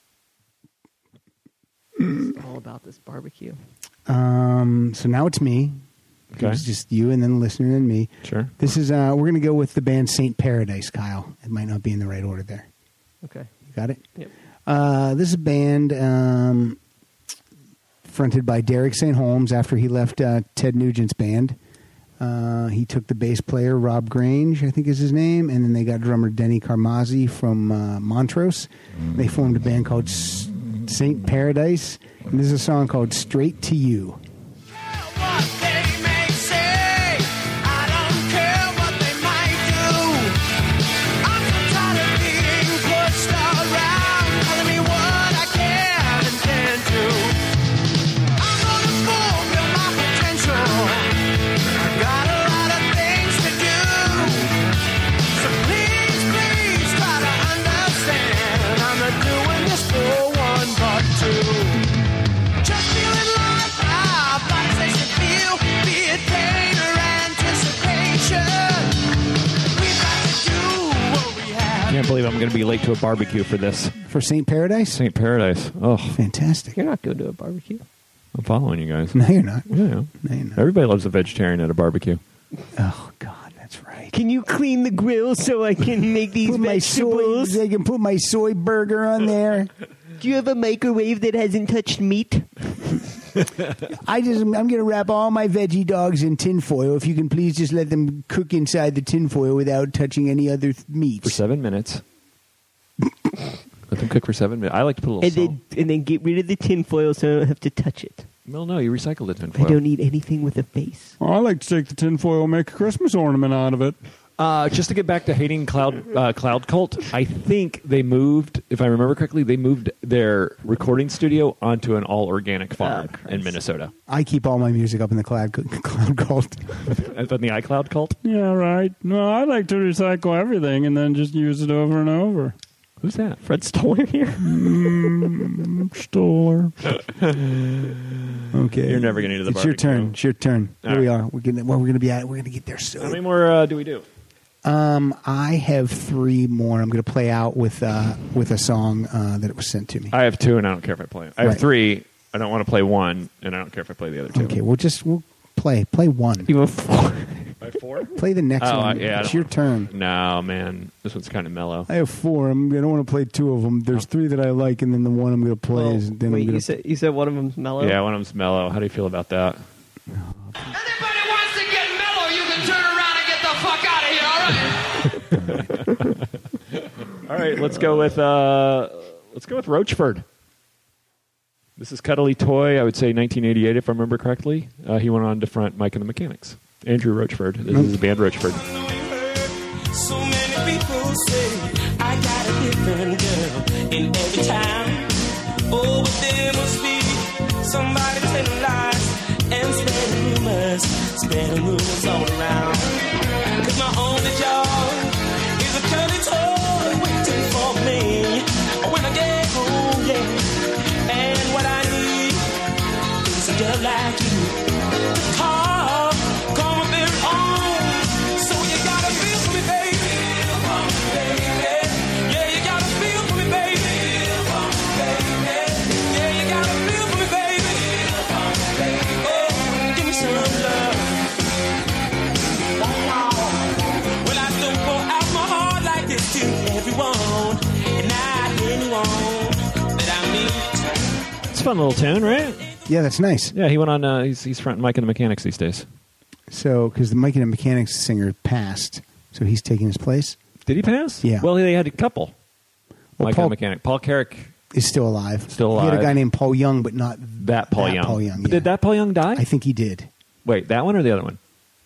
It's all about this barbecue. So now it's me. Okay. It's just you and then the listener and me. Sure. This is we're going to go with the band Saint Paradise, Kyle. It might not be in the right order there. Okay. You got it? Yep. This is a band fronted by Derek St. Holmes after he left Ted Nugent's band. He took the bass player, Rob Grange, I think is his name, and then they got drummer Denny Carmazzi from Montrose. They formed a band called Saint Paradise, and this is a song called Straight to You. Can't believe I'm going to be late to a barbecue for this. For Saint Paradise? St. Paradise. Oh, Fantastic. You're not going to a barbecue. I'm following you guys. No, you're not. Yeah. No, you're not. Everybody loves a vegetarian at a barbecue. Oh, God, that's right. Can you clean the grill so I can make these Put my vegetables? I can put my soy burger on there. Do you have a microwave that hasn't touched meat? I'm going to wrap all my veggie dogs in tinfoil. If you can please just let them cook inside the tinfoil without touching any other meats. For 7 minutes. Let them cook for 7 minutes. I like to put a little salt. And then get rid of the tinfoil so I don't have to touch it. Well, no, you recycle the I tinfoil. don't need anything with a face. Well, I like to take the tinfoil and make a Christmas ornament out of it. Just to get back to hating Cloud Cult, I think they moved, if I remember correctly, they moved their recording studio onto an all-organic farm in Minnesota. I keep all my music up in the cloud cult. In the iCloud Cult? Yeah, right. No, I like to recycle everything and then just use it over and over. Who's that? Fred Stoller here. Stoller. Okay, You're never getting to the It's your barbecue. turn. It's your turn. All Here we right. are. We're going to be at. We're going to get there How soon. many more do we do? I have 3 more. I'm going to play out with a song that was sent to me. I have 2, and I don't care if I play it. I have Right. 3. I don't want to play 1, and I don't care if I play the other 2. Okay, we'll play 1. You have 4. I have 4? Play the next Oh, one. yeah, I It's don't your wanna- turn. No, man. This one's kind of mellow. I have 4. I don't want to play 2 of them. There's 3 that I like, and then the one I'm going to play is. Then wait, I'm gonna, you said one of them's mellow? Yeah, one of them's mellow. How do you feel about that? Anybody wants to get mellow, you can turn around and get the fuck out of here, all right? All right, let's go with Roachford. This is Cuddly Toy. I would say 1988, if I remember correctly. He went on to front Mike and the Mechanics. Andrew Roachford. This is the band Roachford. So many people say I got a different girl in every town. Oh, but there must be somebody telling lies and spreading rumors all around. 'Cause my only job is a curly toy waiting for me when I get home, yeah. And what I need is a girl like you. Call my very own. So you gotta feel for me, baby. Yeah, you gotta feel for me, baby. Yeah, you gotta feel for me, baby. Oh, give me some love. Well, I don't pour out my heart like this to everyone, and not anyone that I meet. It's a fun little tune, right? Yeah, that's nice. Yeah, he went on. He's fronting Mike and the Mechanics these days. So, because the Mike and the Mechanics singer passed, so he's taking his place. Did he pass? Yeah. Well, they had a couple. Well, Mike Paul- and the Mechanic. Paul Carrick. Is still alive. Still He had a alive. guy named Paul Young, but not That Paul Young. Paul Young. But Yeah. did that Paul Young die? I think he did. Wait, that one or the other one?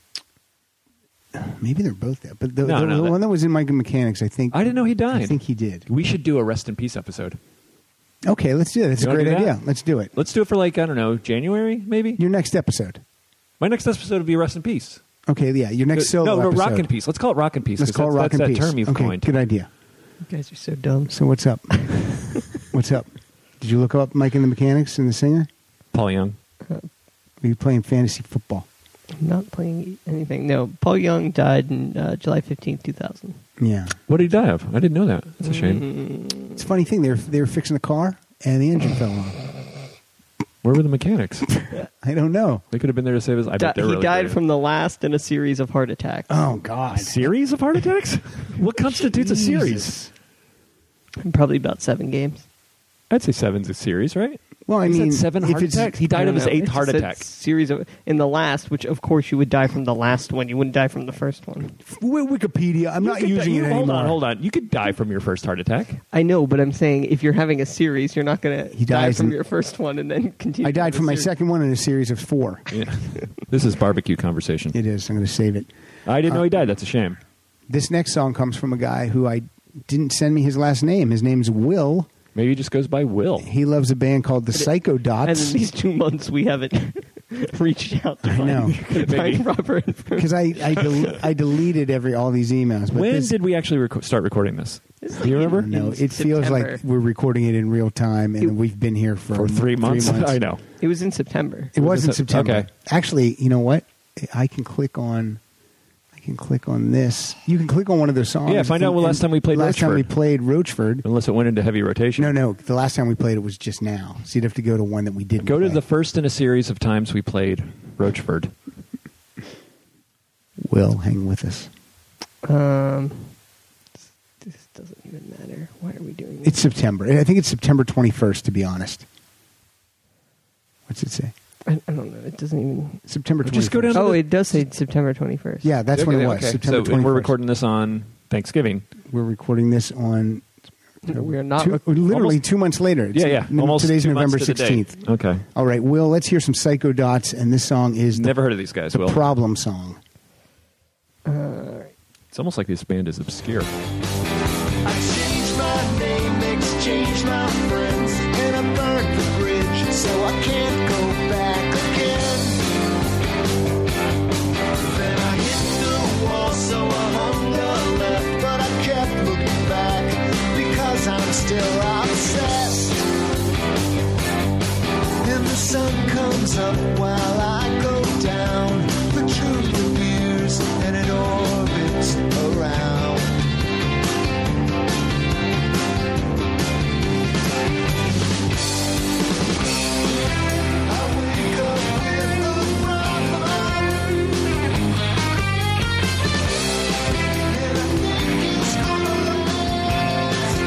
Maybe they're both there. But the No, one that was in Mike and Mechanics, I think. I didn't know he died. I think he did. We should do a rest in peace episode. Okay, let's do it. That's You a wanna great do that? idea. Let's do it. Let's do it for like, I don't know, January maybe? Your next episode. My next episode would be rest in peace. Okay, yeah. Your next solo no, episode. Rock in Peace. Let's call it Rock in Peace. Let's 'cause call it Rock that's and that Peace. term you've Okay, coined. good idea. You guys are so dumb. So what's up? What's up? Did you look up Mike and the Mechanics and the singer? Paul Young. Are you playing fantasy football? I'm not playing anything. No, Paul Young died in July 15th, 2000. Yeah. What did he die of? I didn't know that. That's a shame. It's a funny thing. They were fixing the car and the engine fell off. Where were the mechanics? I don't know. They could have been there to save us. I bet they're He really died great. from the last in a series of heart attacks. Oh God. A series of heart attacks? What constitutes a series? Jesus. Probably about 7 games. I'd say 7's a series, right? Well, I He said mean, 7 if heart it's- attacks. He died of his I don't know. 8th It heart just said attack. Series of in the last, which of course you would die from the last one. You wouldn't die from the first one. Wikipedia. I'm not using it anymore. Hold on. You could die from your first heart attack. I know, but I'm saying if you're having a series, you're not going He to die dies from in- your first one and then continue. I died with from the my series. second one in a series of 4. Yeah. This is barbecue conversation. It is. I'm going to save it. I didn't know he died. That's a shame. This next song comes from a guy who I didn't send me his last name. His name's Will. Maybe he just goes by Will. He loves a band called the Psycho And Dots. in these 2 months, we haven't reached out to I know. find proper information. Because I deleted all these emails. But When this, did we actually start recording this? Do you remember? No, In it feels like September. we're recording it in real time, and we've been here for 3 months? I know. It was in September. It was in Sep- September. okay. Actually, you know what? I can click on this. You can click on one of their songs. Yeah, find out when last time we played Last time we Roachford. played Roachford. Unless it went into heavy rotation. No. The last time we played it was just now. So you'd have to go to one that we didn't. Go to play. the first in a series of times we played Roachford. Will, hang with us. This doesn't even matter. Why are we doing this? It's September. I think it's September 21st, to be honest. What's it say? I don't know. It doesn't even. September 21st. Just go down to Oh, the- it does say September 21st. Yeah, that's when it was. Okay. September So 21st. and we're recording this on Thanksgiving. We're recording this on. No, we are not. Literally almost- 2 months later. It's- Yeah. Almost Today's 2 months November to the day. 16th. Okay. All right, Will, let's hear some Psycho Dots, and this song is Never heard of these guys, the Will. Problem Song. It's almost like this band is obscure. I changed my name, exchanged my friends, and I burned the bridge, so I can't go back again. Then I hit the wall, so I hung the left, but I kept looking back because I'm still obsessed. And the sun comes up while I go down. The truth appears and it orbits around. I wake up with the problem, and I think it's gonna last.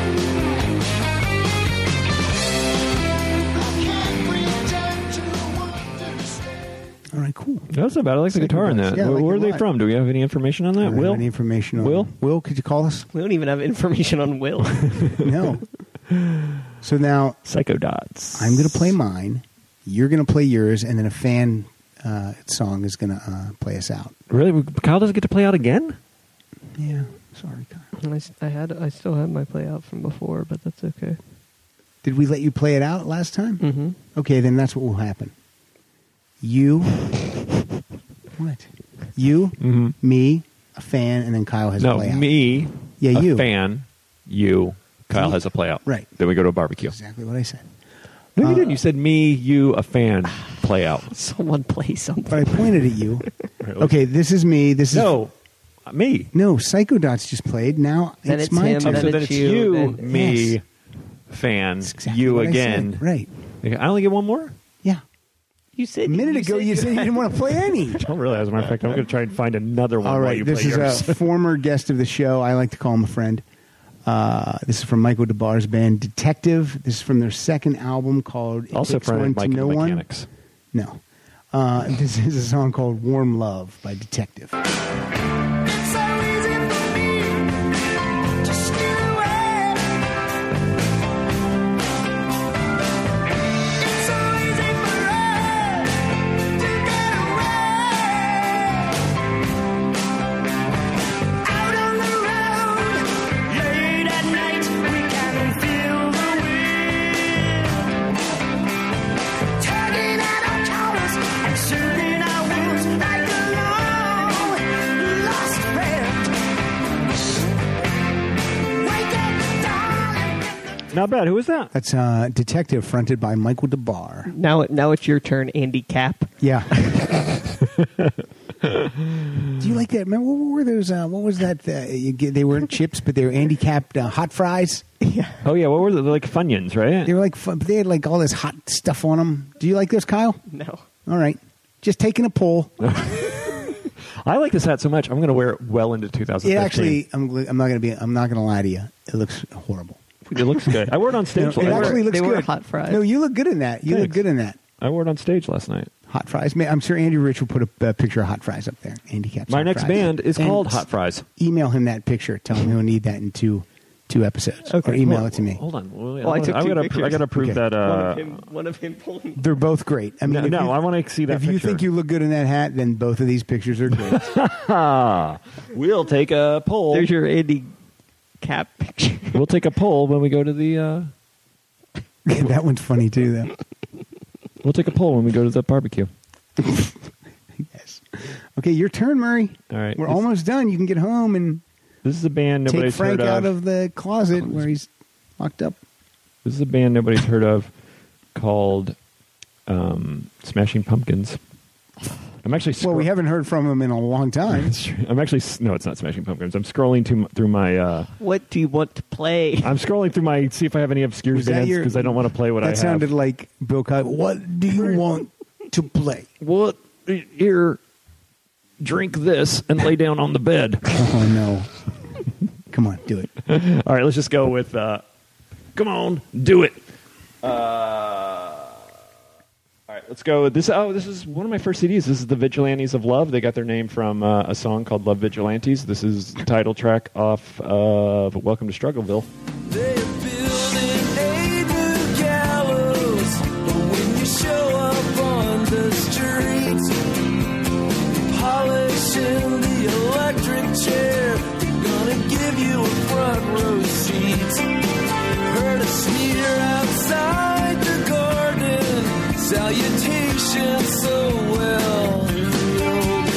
I can't pretend to understand. All right, cool. That's about it. I like the Psycho guitar in Dots. that. Yeah, I like Where it are a they lot. from? Do we have any information on that? I don't have Will? any information on Will? Will, could you call us? We don't even have information on Will. No. So now Psycho Dots. I'm going to play mine. You're going to play yours, and then a fan song is going to play us out. Really? Kyle doesn't get to play out again? Yeah, sorry, Kyle. I still have my play out from before, but that's okay. Did we let you play it out last time? Mm-hmm. Okay, then that's what will happen. You, what? You, me, a fan, and then Kyle has a No, play out. me, Yeah, a you. fan, you, Kyle Me. has a play out. Right. Then we go to a barbecue. Exactly what I said. No, you didn't. You said me, you, a fan, play out. Someone play something. But I pointed at you. Okay, this is me. This is No, me. No, Psychodots just played. Now Then it's it's my him, turn. Oh, so then then it's it's you, you, then- me, Yes. fan, That's exactly you what I again. said. Right. I only get one more? Yeah. You said A minute ago you said you didn't want to play any. I don't realize. As a matter of fact, I'm going to try and find another one All while right, you this play is yours. a former guest of the show. I like to call him a friend. This is from Michael DeBar's band Detective. This is from their second album called It Also Takes friend One of to Mike Know and the One. Mechanics. No. This is a song called Warm Love by Detective. It's so easy for me to steal away. It's so easy for us to get away. Out on the road, late at night, we can feel the wind tugging at our towers and soothing our wounds like a long lost friend. Wake up, darling. Not bad. Who is that? That's Detective, fronted by Michael DeBar. Now it's your turn, Andy Cap. Yeah. Do you like that? Remember, what were those? What was that? They weren't chips, but they were handicapped hot fries. Yeah. Oh, yeah. What were they? Like Funyuns, right? They were like fun, but they had like all this hot stuff on them. Do you like those, Kyle? No. All right, just taking a poll. I like this hat so much. I'm going to wear it well into 2015. It actually, I'm not gonna lie to you. It looks horrible. It looks good. I wore it on stage. No, it last actually night. looks they were good. hot fries. No, you look good in that. You look Thanks. good in that. I wore it on stage last night. Hot fries. I'm sure Andy Rich will put a picture of hot fries up there. Andy Caps. My Hot next Fries. band is And called Hot Fries. Email him that picture. Tell him he'll need that in two episodes. Okay. Or email Hold- it to me. Hold on. Well, I took two pictures. I got to prove Okay. that. one of him pulling. They're both great. I mean, No, if you- I wanna see that If you picture. think you look good in that hat, then both of these pictures are great. We'll take a poll. There's your Andy Cap picture. We'll take a poll when we go to the. That one's funny too, though. We'll take a poll when we go to the barbecue. Yes. Okay, your turn, Murray. All right. We're This- almost done. You can get home and This is a band take nobody's Frank heard out of the closet Close. where he's locked up. This is a band nobody's heard of called Smashing Pumpkins. I'm actually. Well, we haven't heard from him in a long time. I'm actually. No, it's not Smashing Pumpkins. I'm scrolling through my. What do you want to play? I'm scrolling through my. See if I have any obscure Was that bands your- because I don't want to play what I That have. sounded like Bill Cosby. What do you want to play? What? Here, drink this and lay down on the bed. Oh, no. Come on, do it. All right, let's just go with. Come on, do it. All right, let's go with this. Oh, this is one of my first CDs. This is the Vigilantes of Love. They got their name from a song called Love Vigilantes. This is the title track off of Welcome to Struggleville. They're building a new gallows when you show up on the streets. Polishing the electric chair, they're gonna give you a front row seat. Heard a sneer outside the garden, salutation so well healed.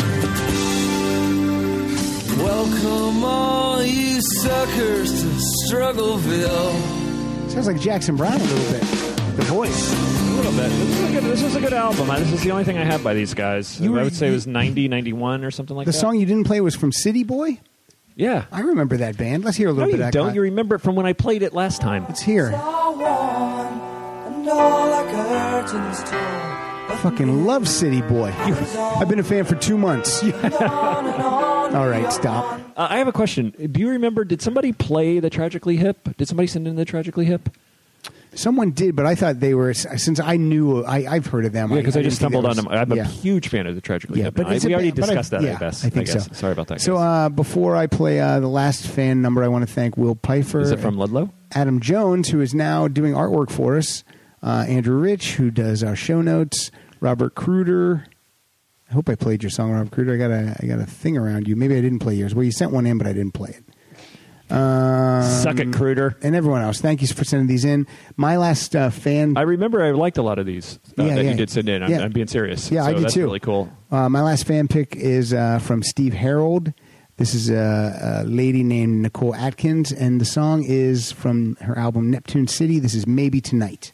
Welcome all you suckers to Struggleville. Sounds like Jackson Brown a little bit. The voice. A little bit. This is a good album. This is the only thing I have by these guys. You I were- would say it was 90, 91 or something like The that. song you didn't play was from City Boy? Yeah. I remember that band. Let's hear a No, little bit you of that. don't. You remember it from when I played it last time. Let's hear it. And all our curtains torn. Fucking love City Boy. I've been a fan for 2 months. All right, stop. I have a question. Do you remember, did somebody play the Tragically Hip? Did somebody send in the Tragically Hip? Someone did, but I thought they were, since I knew, I've heard of them. Yeah, because I didn't just think stumbled it on was- them. I'm yeah. a huge fan of the Tragically Yeah, Hip. but now. it's a We already band- but discussed that, yeah, I guess. I think so. Sorry about that. So guys. before I play the last fan number, I want to thank Will Pfeiffer. Is it from Ludlow? Adam Jones, who is now doing artwork for us. Andrew Rich, who does our show notes. Robert Kruder. I hope I played your song, Robert Cruder. I got a thing around you. Maybe I didn't play yours. Well, you sent one in, but I didn't play it. Suck it, Cruder. And everyone else, thank you for sending these in. My last fan... I remember I liked a lot of these that you did send in. I'm being serious. Yeah, so I did that's too. really cool. My last fan pick is from Steve Harold. This is a lady named Nicole Atkins, and the song is from her album Neptune City. This is Maybe Tonight.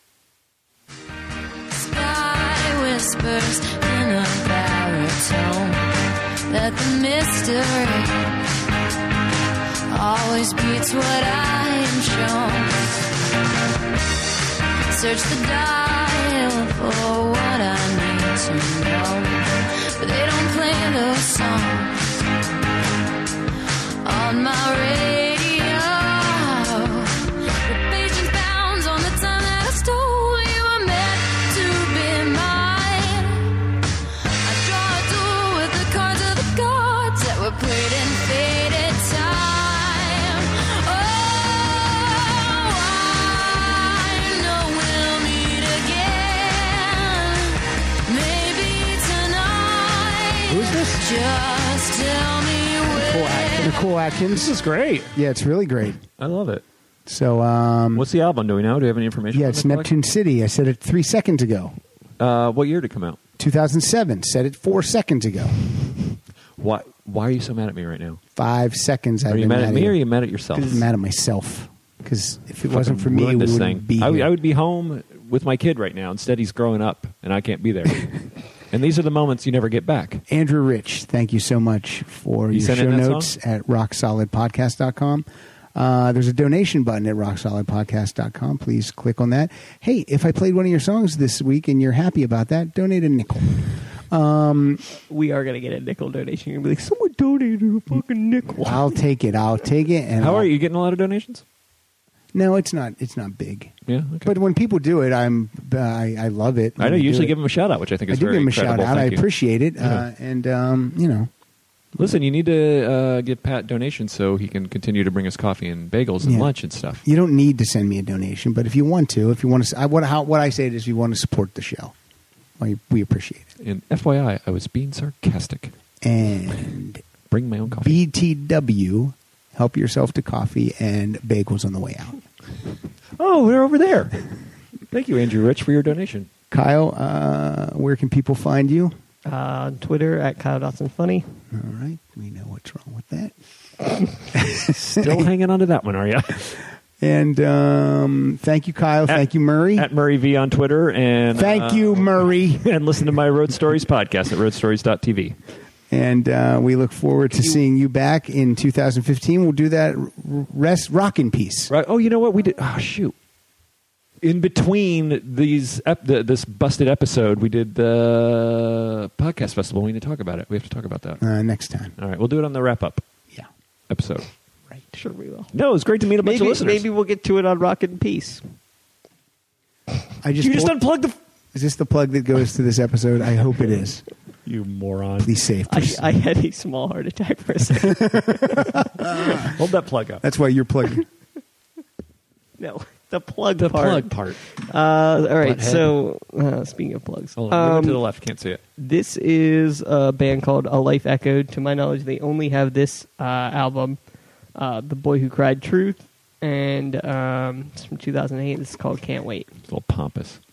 Sky whispers in a baritone that the mystery always beats what I am shown. Search the dial for what I need to know, but they don't play those songs on my radio. The paging pounds on the time that I stole you were meant to be mine. I draw a duel with the cards of the gods that were played in faded time. Oh, I know we'll meet again. Maybe tonight. Who is this? Just tell me when. Nicole Atkins. This is great. Yeah, it's really great. I love it. So, What's the album? Do we know? Do we have any information? yeah, on it's the Neptune City. I said it 3 seconds ago. What year did it come out? 2007. Said it 4 seconds ago. Why are you so mad at me right now? 5 seconds. Are you mad at me or are you mad at yourself? I'm mad at myself. Because if it wasn't for Fucking me, we ruined this wouldn't thing. be here. I would be home with my kid right now. Instead, he's growing up, and I can't be there. And these are the moments you never get back. Andrew Rich, thank you so much for You your sent show in that notes at rocksolidpodcast.com. There's a donation button at rocksolidpodcast.com. Please click on that. Hey, if I played one of your songs this week and you're happy about that, donate a nickel. We are going to get a nickel donation. You're going to be like, someone donated a fucking nickel. I'll take it. And How are you getting a lot of donations? No, it's not. It's not big. Yeah, okay. But when people do it, I love it. I know you usually give them a shout out, which I think is I do very give them a incredible. shout out. Thank I you. appreciate it. Yeah. And you know, Listen, you need to give Pat donations so he can continue to bring us coffee and bagels and Yeah. lunch and stuff. you don't need to send me a donation, but if you want to, what I say is, if you want to support the show, we appreciate it. And FYI, I was being sarcastic. And Bring my own coffee. BTW, help yourself to coffee and bagels on the way out. Oh, they're over there. Thank you, Andrew Rich, for your donation. Kyle, where can people find you? On Twitter at Kyle Dotson Funny. All right, we know what's wrong with that. Still hanging on to that one, are you? And thank you, Kyle. Thank you, Murray. At Murray V on Twitter. And Thank you, Murray. And listen to my Road Stories podcast at roadstories.tv. And we look forward to seeing you back in 2015. We'll do that rock in peace. Right. Oh, you know what? We did. Oh, shoot. In between these this busted episode, we did the podcast festival. We need to talk about it. We have to talk about that. Next time. All right. We'll do it on the wrap-up Yeah. episode. Right. Sure we will. No, it was great to meet a bunch of listeners. Maybe we'll get to it on Rock and Peace. You just unplugged the... Is this the plug that goes to this episode? I hope it is. You moron. Please save. I had a small heart attack for a second. Hold that plug up. That's why you're plugging. No, the plug The part. plug part. All right, Butthead. so speaking of plugs. Hold on. Move it to the left. Can't see it. This is a band called A Life Echoed. To my knowledge, they only have this album, The Boy Who Cried Truth, and it's from 2008. This is called Can't Wait. It's a little pompous.